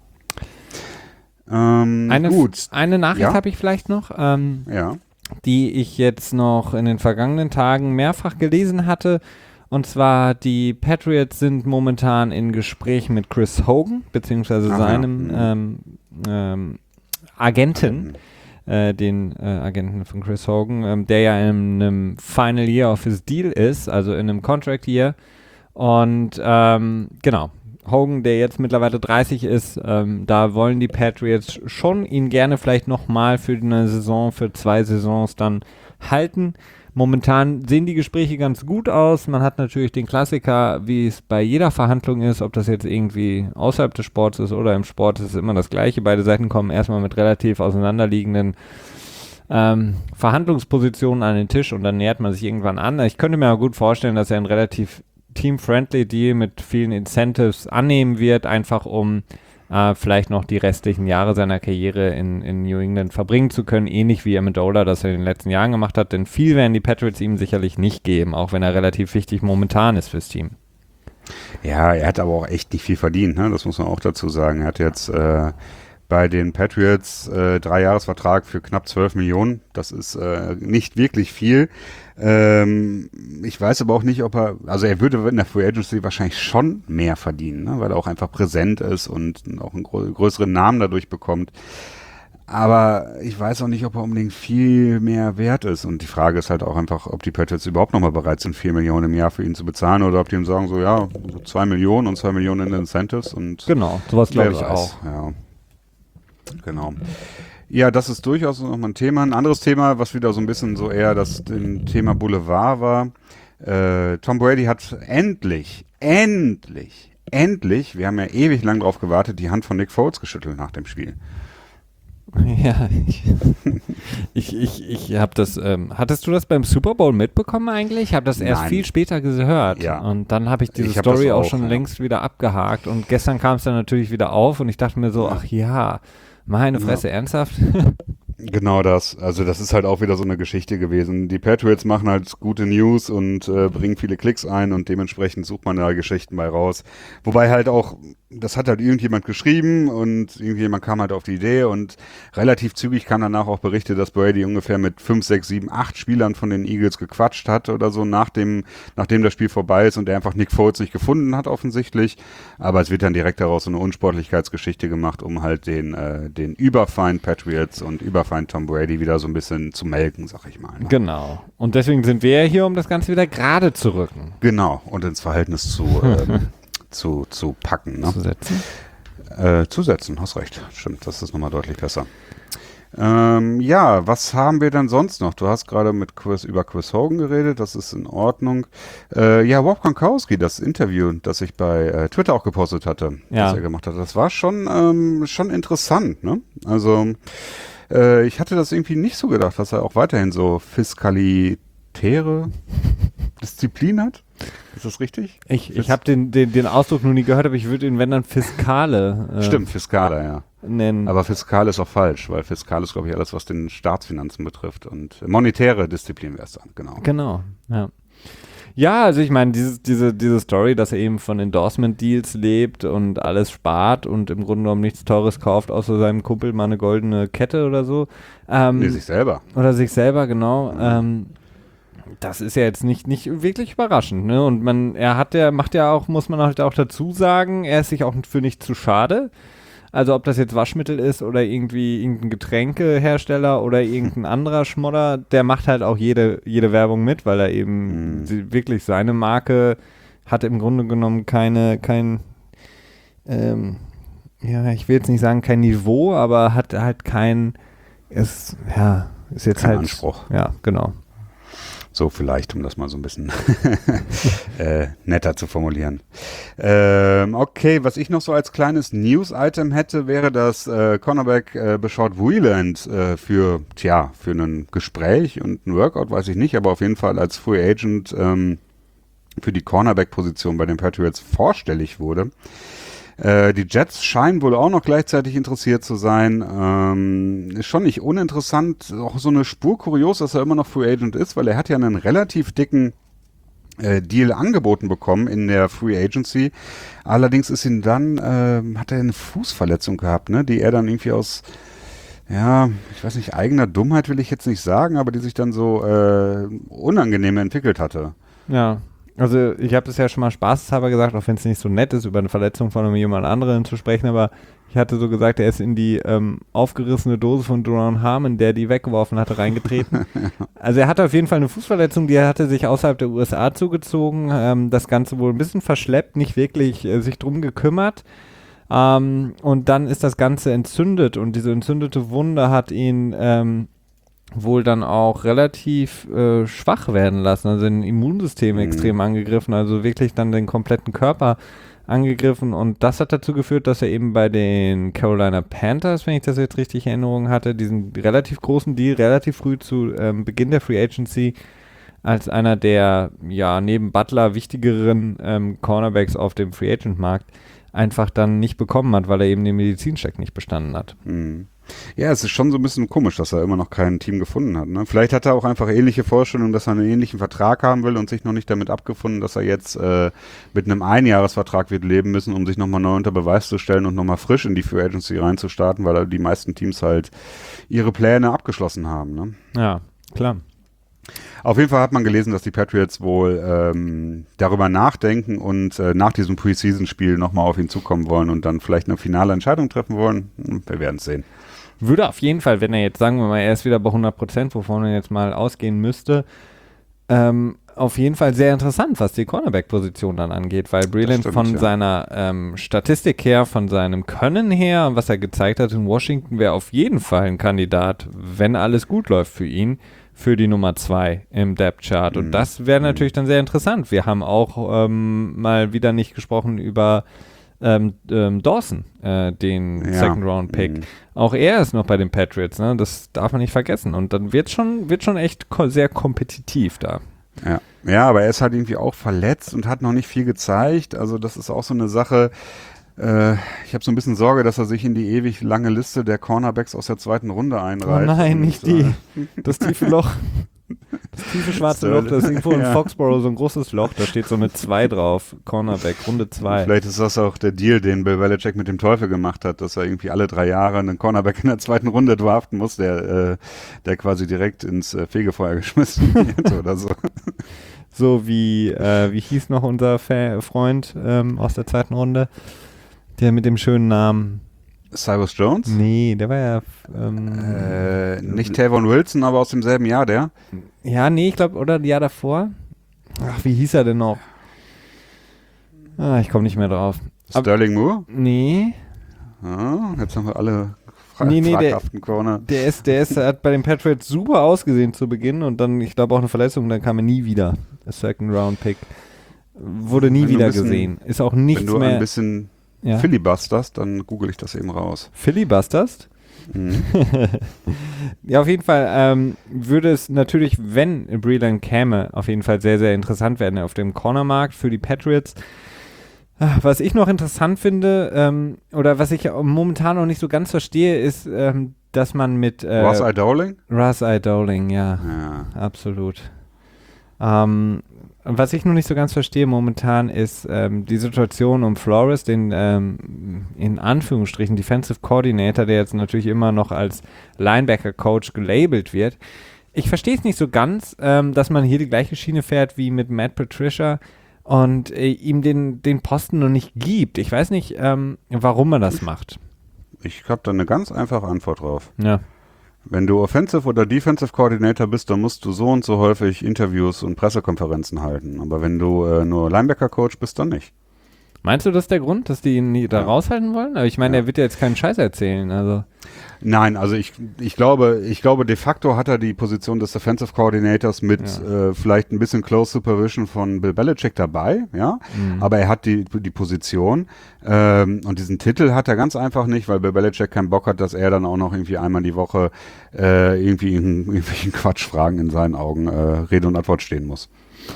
Ähm, Eine, gut. eine Nachricht Ja? habe ich vielleicht noch, ähm, Ja. die ich jetzt noch in den vergangenen Tagen mehrfach gelesen hatte. Und zwar, die Patriots sind momentan in Gesprächen mit Chris Hogan, beziehungsweise Aha, seinem mhm. ähm, ähm, Agenten, äh, den äh, Agenten von Chris Hogan, ähm, der ja in einem Final Year of his Deal ist, also in einem Contract Year. Und ähm, genau, Hogan, der jetzt mittlerweile dreißig ist, ähm, da wollen die Patriots schon ihn gerne vielleicht nochmal für eine Saison, für zwei Saisons dann halten. Momentan sehen die Gespräche ganz gut aus. Man hat natürlich den Klassiker, wie es bei jeder Verhandlung ist, ob das jetzt irgendwie außerhalb des Sports ist oder im Sport, ist es immer das Gleiche. Beide Seiten kommen erstmal mit relativ auseinanderliegenden ähm, Verhandlungspositionen an den Tisch und dann nähert man sich irgendwann an. Ich könnte mir aber gut vorstellen, dass er ein relativ team-friendly Deal mit vielen Incentives annehmen wird, einfach um äh, vielleicht noch die restlichen Jahre seiner Karriere in, in New England verbringen zu können, ähnlich wie Amendola das in den letzten Jahren gemacht hat, denn viel werden die Patriots ihm sicherlich nicht geben, auch wenn er relativ wichtig momentan ist fürs Team. Ja, er hat aber auch echt nicht viel verdient, ne? Das muss man auch dazu sagen. Er hat jetzt äh, bei den Patriots äh, Dreijahresvertrag für knapp zwölf Millionen. Das ist äh, nicht wirklich viel. Ähm, ich weiß aber auch nicht, ob er, also er würde in der Free Agency wahrscheinlich schon mehr verdienen, ne? Weil er auch einfach präsent ist und auch einen grö- größeren Namen dadurch bekommt. Aber ich weiß auch nicht, ob er unbedingt viel mehr wert ist. Und die Frage ist halt auch einfach, ob die Patriots überhaupt nochmal bereit sind, vier Millionen im Jahr für ihn zu bezahlen oder ob die ihm sagen, so ja, so zwei Millionen und zwei Millionen in Incentives und Genau, sowas glaube wer ich weiß. auch. Ja, genau. Ja, das ist durchaus nochmal ein Thema. Ein anderes Thema, was wieder so ein bisschen so eher das dem Thema Boulevard war. Äh, Tom Brady hat endlich, endlich, endlich, wir haben ja ewig lang drauf gewartet, die Hand von Nick Foles geschüttelt nach dem Spiel. Ja, ich, ich, ich, ich habe das, ähm, hattest du das beim Super Bowl mitbekommen eigentlich? Ich habe das erst Nein. viel später gehört Ja. und dann habe ich diese Ich hab Story das auch, auch, schon ja. längst wieder abgehakt und gestern kam es dann natürlich wieder auf und ich dachte mir so, Ja. ach ja, meine Ja. Fresse, ernsthaft? Genau das. Also das ist halt auch wieder so eine Geschichte gewesen. Die Patriots machen halt gute News und äh, bringen viele Klicks ein und dementsprechend sucht man da Geschichten bei raus. Wobei halt auch, das hat halt irgendjemand geschrieben und irgendjemand kam halt auf die Idee und relativ zügig kam danach auch Berichte, dass Brady ungefähr mit fünf, sechs, sieben, acht Spielern von den Eagles gequatscht hat oder so, nach dem, nachdem das Spiel vorbei ist und er einfach Nick Foles nicht gefunden hat offensichtlich. Aber es wird dann direkt daraus so eine Unsportlichkeitsgeschichte gemacht, um halt den, äh, den überfeind Patriots und überfeind Tom Brady wieder so ein bisschen zu melken, sag ich mal. Ne? Genau. Und deswegen sind wir ja hier, um das Ganze wieder gerade zu rücken. Genau, und ins Verhältnis zu, ähm, zu, zu packen. Ne? Zu setzen. Äh, zusetzen, hast recht. Stimmt, das ist nochmal deutlich besser. Ähm, ja, was haben wir denn sonst noch? Du hast gerade mit Chris, über Chris Hogan geredet, das ist in Ordnung. Äh, ja, Rob Gronkowski, das Interview, das ich bei äh, Twitter auch gepostet hatte, Ja. das er gemacht hat, das war schon, ähm, schon interessant, ne? Also, äh, ich hatte das irgendwie nicht so gedacht, dass er auch weiterhin so fiskalitäre Disziplin hat. Ist das richtig? Ich, ich habe den, den, den Ausdruck noch nie gehört, aber ich würde ihn, wenn dann Fiskale äh, Stimmt, Fiskale, ja. nennen. Aber fiskal ist auch falsch, weil fiskal ist, glaube ich, alles, was den Staatsfinanzen betrifft. Und monetäre Disziplin wäre es dann, genau. Genau, ja. Ja, also ich meine, dieses, diese, diese Story, dass er eben von Endorsement-Deals lebt und alles spart und im Grunde genommen nichts Teures kauft, außer seinem Kumpel mal eine goldene Kette oder so. Ähm, Nee, sich selber. Oder sich selber, genau. Ähm, Das ist ja jetzt nicht, nicht wirklich überraschend, ne? Und man, er hat ja, macht ja auch, muss man halt auch dazu sagen, er ist sich auch für nicht zu schade. Also ob das jetzt Waschmittel ist oder irgendwie irgendein Getränkehersteller oder irgendein anderer Schmodder, der macht halt auch jede, jede Werbung mit, weil er eben Mhm. sie, wirklich seine Marke hat im Grunde genommen keine, kein, ähm, ja, ich will jetzt nicht sagen kein Niveau, aber hat halt kein, ist, ja, ist jetzt Kein halt. Anspruch. Ja, genau. So vielleicht, um das mal so ein bisschen äh, netter zu formulieren. Ähm, okay, was ich noch so als kleines News-Item hätte, wäre, dass äh, Cornerback äh, Bashaud Wieland äh, für, tja, für ein Gespräch und ein Workout, weiß ich nicht, aber auf jeden Fall als Free Agent ähm, für die Cornerback-Position bei den Patriots vorstellig wurde. Äh, die Jets scheinen wohl auch noch gleichzeitig interessiert zu sein. Ähm, ist schon nicht uninteressant, auch so eine Spur kurios, dass er immer noch Free Agent ist, weil er hat ja einen relativ dicken äh, Deal angeboten bekommen in der Free Agency. Allerdings ist ihn dann, äh, hat er eine Fußverletzung gehabt, ne, die er dann irgendwie aus, ja, ich weiß nicht, eigener Dummheit will ich jetzt nicht sagen, aber die sich dann so äh, unangenehm entwickelt hatte. Ja, also ich habe das ja schon mal spaßeshalber gesagt, auch wenn es nicht so nett ist, über eine Verletzung von einem jemand anderen zu sprechen, aber ich hatte so gesagt, er ist in die ähm, aufgerissene Dose von Duron Harmon, der die weggeworfen hatte, reingetreten. Also er hatte auf jeden Fall eine Fußverletzung, die er hatte sich außerhalb der U S A zugezogen, ähm, das Ganze wohl ein bisschen verschleppt, nicht wirklich äh, sich drum gekümmert. Ähm, und dann ist das Ganze entzündet und diese entzündete Wunde hat ihn ähm, wohl dann auch relativ äh, schwach werden lassen, also ein Immunsystem Mhm. extrem angegriffen, also wirklich dann den kompletten Körper angegriffen und das hat dazu geführt, dass er eben bei den Carolina Panthers, wenn ich das jetzt richtig in Erinnerung hatte, diesen relativ großen Deal relativ früh zu ähm, Beginn der Free Agency als einer der, ja, neben Butler wichtigeren ähm, Cornerbacks auf dem Free Agent Markt einfach dann nicht bekommen hat, weil er eben den Medizincheck nicht bestanden hat. Mhm. Ja, es ist schon so ein bisschen komisch, dass er immer noch kein Team gefunden hat. Ne? Vielleicht hat er auch einfach ähnliche Vorstellungen, dass er einen ähnlichen Vertrag haben will und sich noch nicht damit abgefunden, dass er jetzt äh, mit einem Einjahresvertrag wird leben müssen, um sich nochmal neu unter Beweis zu stellen und nochmal frisch in die Free Agency reinzustarten, weil die meisten Teams halt ihre Pläne abgeschlossen haben. Ne? Ja, klar. Auf jeden Fall hat man gelesen, dass die Patriots wohl ähm, darüber nachdenken und äh, nach diesem Preseason-Spiel nochmal auf ihn zukommen wollen und dann vielleicht eine finale Entscheidung treffen wollen. Hm, wir werden es sehen. Würde auf jeden Fall, wenn er jetzt, sagen wir mal, er ist wieder bei hundert Prozent, wovon er jetzt mal ausgehen müsste, ähm, auf jeden Fall sehr interessant, was die Cornerback-Position dann angeht, weil Breland stimmt, von ja. seiner ähm, Statistik her, von seinem Können her, was er gezeigt hat in Washington, wäre auf jeden Fall ein Kandidat, wenn alles gut läuft für ihn, für die Nummer zwei im Depth-Chart. Und Mhm. das wäre Mhm. natürlich dann sehr interessant. Wir haben auch ähm, mal wieder nicht gesprochen über ähm, ähm, Dawson, äh, den Ja. Second-Round-Pick. Mhm. Auch er ist noch bei den Patriots, ne? Das darf man nicht vergessen. Und dann wird schon, wird schon echt ko- sehr kompetitiv da. Ja. ja, aber er ist halt irgendwie auch verletzt und hat noch nicht viel gezeigt. Also das ist auch so eine Sache. Äh, ich habe so ein bisschen Sorge, dass er sich in die ewig lange Liste der Cornerbacks aus der zweiten Runde Oh einreiht. nein, Und, nicht äh, die. Das tiefe Loch. Das tiefe schwarze Loch, das ist irgendwo in Ja. Foxborough so ein großes Loch, da steht so eine zwei drauf. Cornerback, Runde zwei. Vielleicht ist das auch der Deal, den Bill Belichick mit dem Teufel gemacht hat, dass er irgendwie alle drei Jahre einen Cornerback in der zweiten Runde draften muss, der, äh, der quasi direkt ins äh, Fegefeuer geschmissen wird oder so. So wie, äh, wie hieß noch unser Fa- Freund ähm, aus der zweiten Runde? Der mit dem schönen Namen. Cyrus Jones? Nee, der war ja. Ähm, Äh, nicht Tavon Wilson, aber aus demselben Jahr, der? ja, nee, ich glaube, oder ein Jahr davor. Ach, wie hieß er denn noch? Ah, ich komme nicht mehr drauf. Ab- Sterling Moore? Nee, Ah, jetzt haben wir alle fra Nee, nee, der- fraghaften Corner. der ist, der ist, er hat bei den Patriots super ausgesehen zu Beginn und dann, ich glaube, auch eine Verletzung, dann kam er nie wieder. Der Second Round Pick. Wurde nie Wenn du wieder ein bisschen- gesehen. Ist auch Wenn nichts du mehr. ein bisschen Ja. filibusterst, dann google ich das eben raus. Filibusterst? Mhm. Ja, auf jeden Fall ähm, würde es natürlich, wenn Breland käme, auf jeden Fall sehr, sehr interessant werden auf dem Cornermarkt für die Patriots. Ah, Was ich noch interessant finde, ähm, oder was ich momentan noch nicht so ganz verstehe, ist, ähm, dass man mit äh, Ross Idoling? Russ Idoling, ja, Ja. absolut. Ähm, und was ich noch nicht so ganz verstehe momentan ist ähm, die Situation um Flores, den ähm, in Anführungsstrichen Defensive Coordinator, der jetzt natürlich immer noch als Linebacker-Coach gelabelt wird. ich verstehe es nicht so ganz, ähm, dass man hier die gleiche Schiene fährt wie mit Matt Patricia und äh, ihm den, den Posten noch nicht gibt. Ich weiß nicht, ähm, warum man das macht. Ich habe da eine ganz einfache Antwort drauf. Ja. Wenn du Offensive oder Defensive Coordinator bist, dann musst du so und so häufig Interviews und Pressekonferenzen halten. Aber wenn du äh, nur Linebacker-Coach bist, dann nicht. Meinst du, das ist der Grund, dass die ihn nie da Ja. raushalten wollen? Aber ich meine, Ja. er wird ja jetzt keinen Scheiß erzählen. Also. Nein, also ich, ich glaube, ich glaube, de facto hat er die Position des Defensive Coordinators mit Ja. äh, vielleicht ein bisschen Close Supervision von Bill Belichick dabei, ja. Mhm. Aber er hat die, die Position ähm, und diesen Titel hat er ganz einfach nicht, weil Bill Belichick keinen Bock hat, dass er dann auch noch irgendwie einmal die Woche äh, irgendwie in irgendwelchen Quatschfragen in seinen Augen äh, Rede und Antwort stehen muss.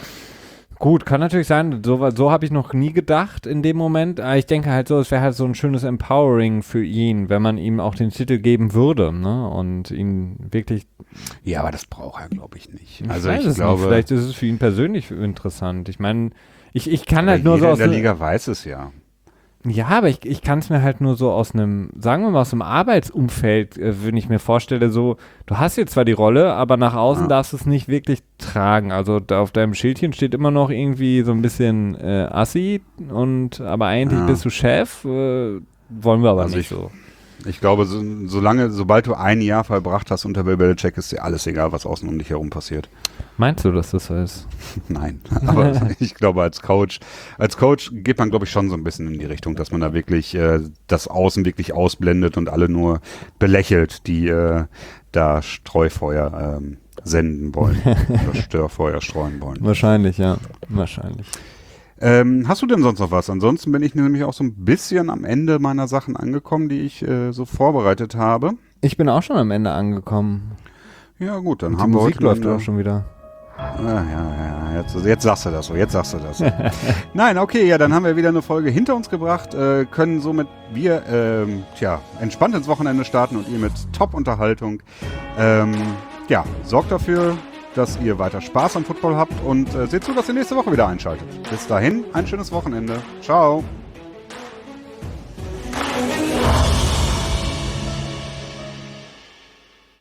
Gut, kann natürlich sein, so, so habe ich noch nie gedacht in dem Moment. Aber ich denke halt so, es wäre halt so ein schönes Empowering für ihn, wenn man ihm auch den Titel geben würde, ne? Und ihn wirklich. Ja, aber das braucht er, glaube ich, nicht. Ich Also weiß ich es glaube, nicht. Vielleicht ist es für ihn persönlich interessant. Ich meine, ich, ich kann aber halt nur jeder so aus in der ne- Liga weiß es ja. Ja, aber ich, ich kann es mir halt nur so aus einem, sagen wir mal aus einem Arbeitsumfeld, äh, wenn ich mir vorstelle, so, du hast jetzt zwar die Rolle, aber nach außen Ja. darfst du es nicht wirklich tragen. Also da auf deinem Schildchen steht immer noch irgendwie so ein bisschen äh, Assi und aber eigentlich Ja. bist du Chef, äh, wollen wir aber Also nicht ich- so. Ich glaube, so, solange, sobald du ein Jahr verbracht hast unter Bill Belichick, ist dir alles egal, was außen um dich herum passiert. Meinst du, dass das so ist? Nein, aber ich glaube, als Coach, als Coach geht man, glaube ich, schon so ein bisschen in die Richtung, dass man da wirklich äh, das Außen wirklich ausblendet und alle nur belächelt, die äh, da Streufeuer ähm, senden wollen oder Störfeuer streuen wollen. Wahrscheinlich, ja. Wahrscheinlich. Ähm, hast du denn sonst noch was? Ansonsten bin ich nämlich auch so ein bisschen am Ende meiner Sachen angekommen, die ich äh, so vorbereitet habe. Ich bin auch schon am Ende angekommen. Ja gut, dann Die haben wir Musik heute läuft eine- auch schon wieder. Ah, ja, ja, ja, jetzt, jetzt sagst du das so, jetzt sagst du das so. Nein, okay, ja, dann haben wir wieder eine Folge hinter uns gebracht, äh, können somit wir, ähm, tja, entspannt ins Wochenende starten und ihr mit Top-Unterhaltung. Ähm, ja, sorgt dafür, dass ihr weiter Spaß am Football habt und äh, seht zu, dass ihr nächste Woche wieder einschaltet. Bis dahin, ein schönes Wochenende. Ciao.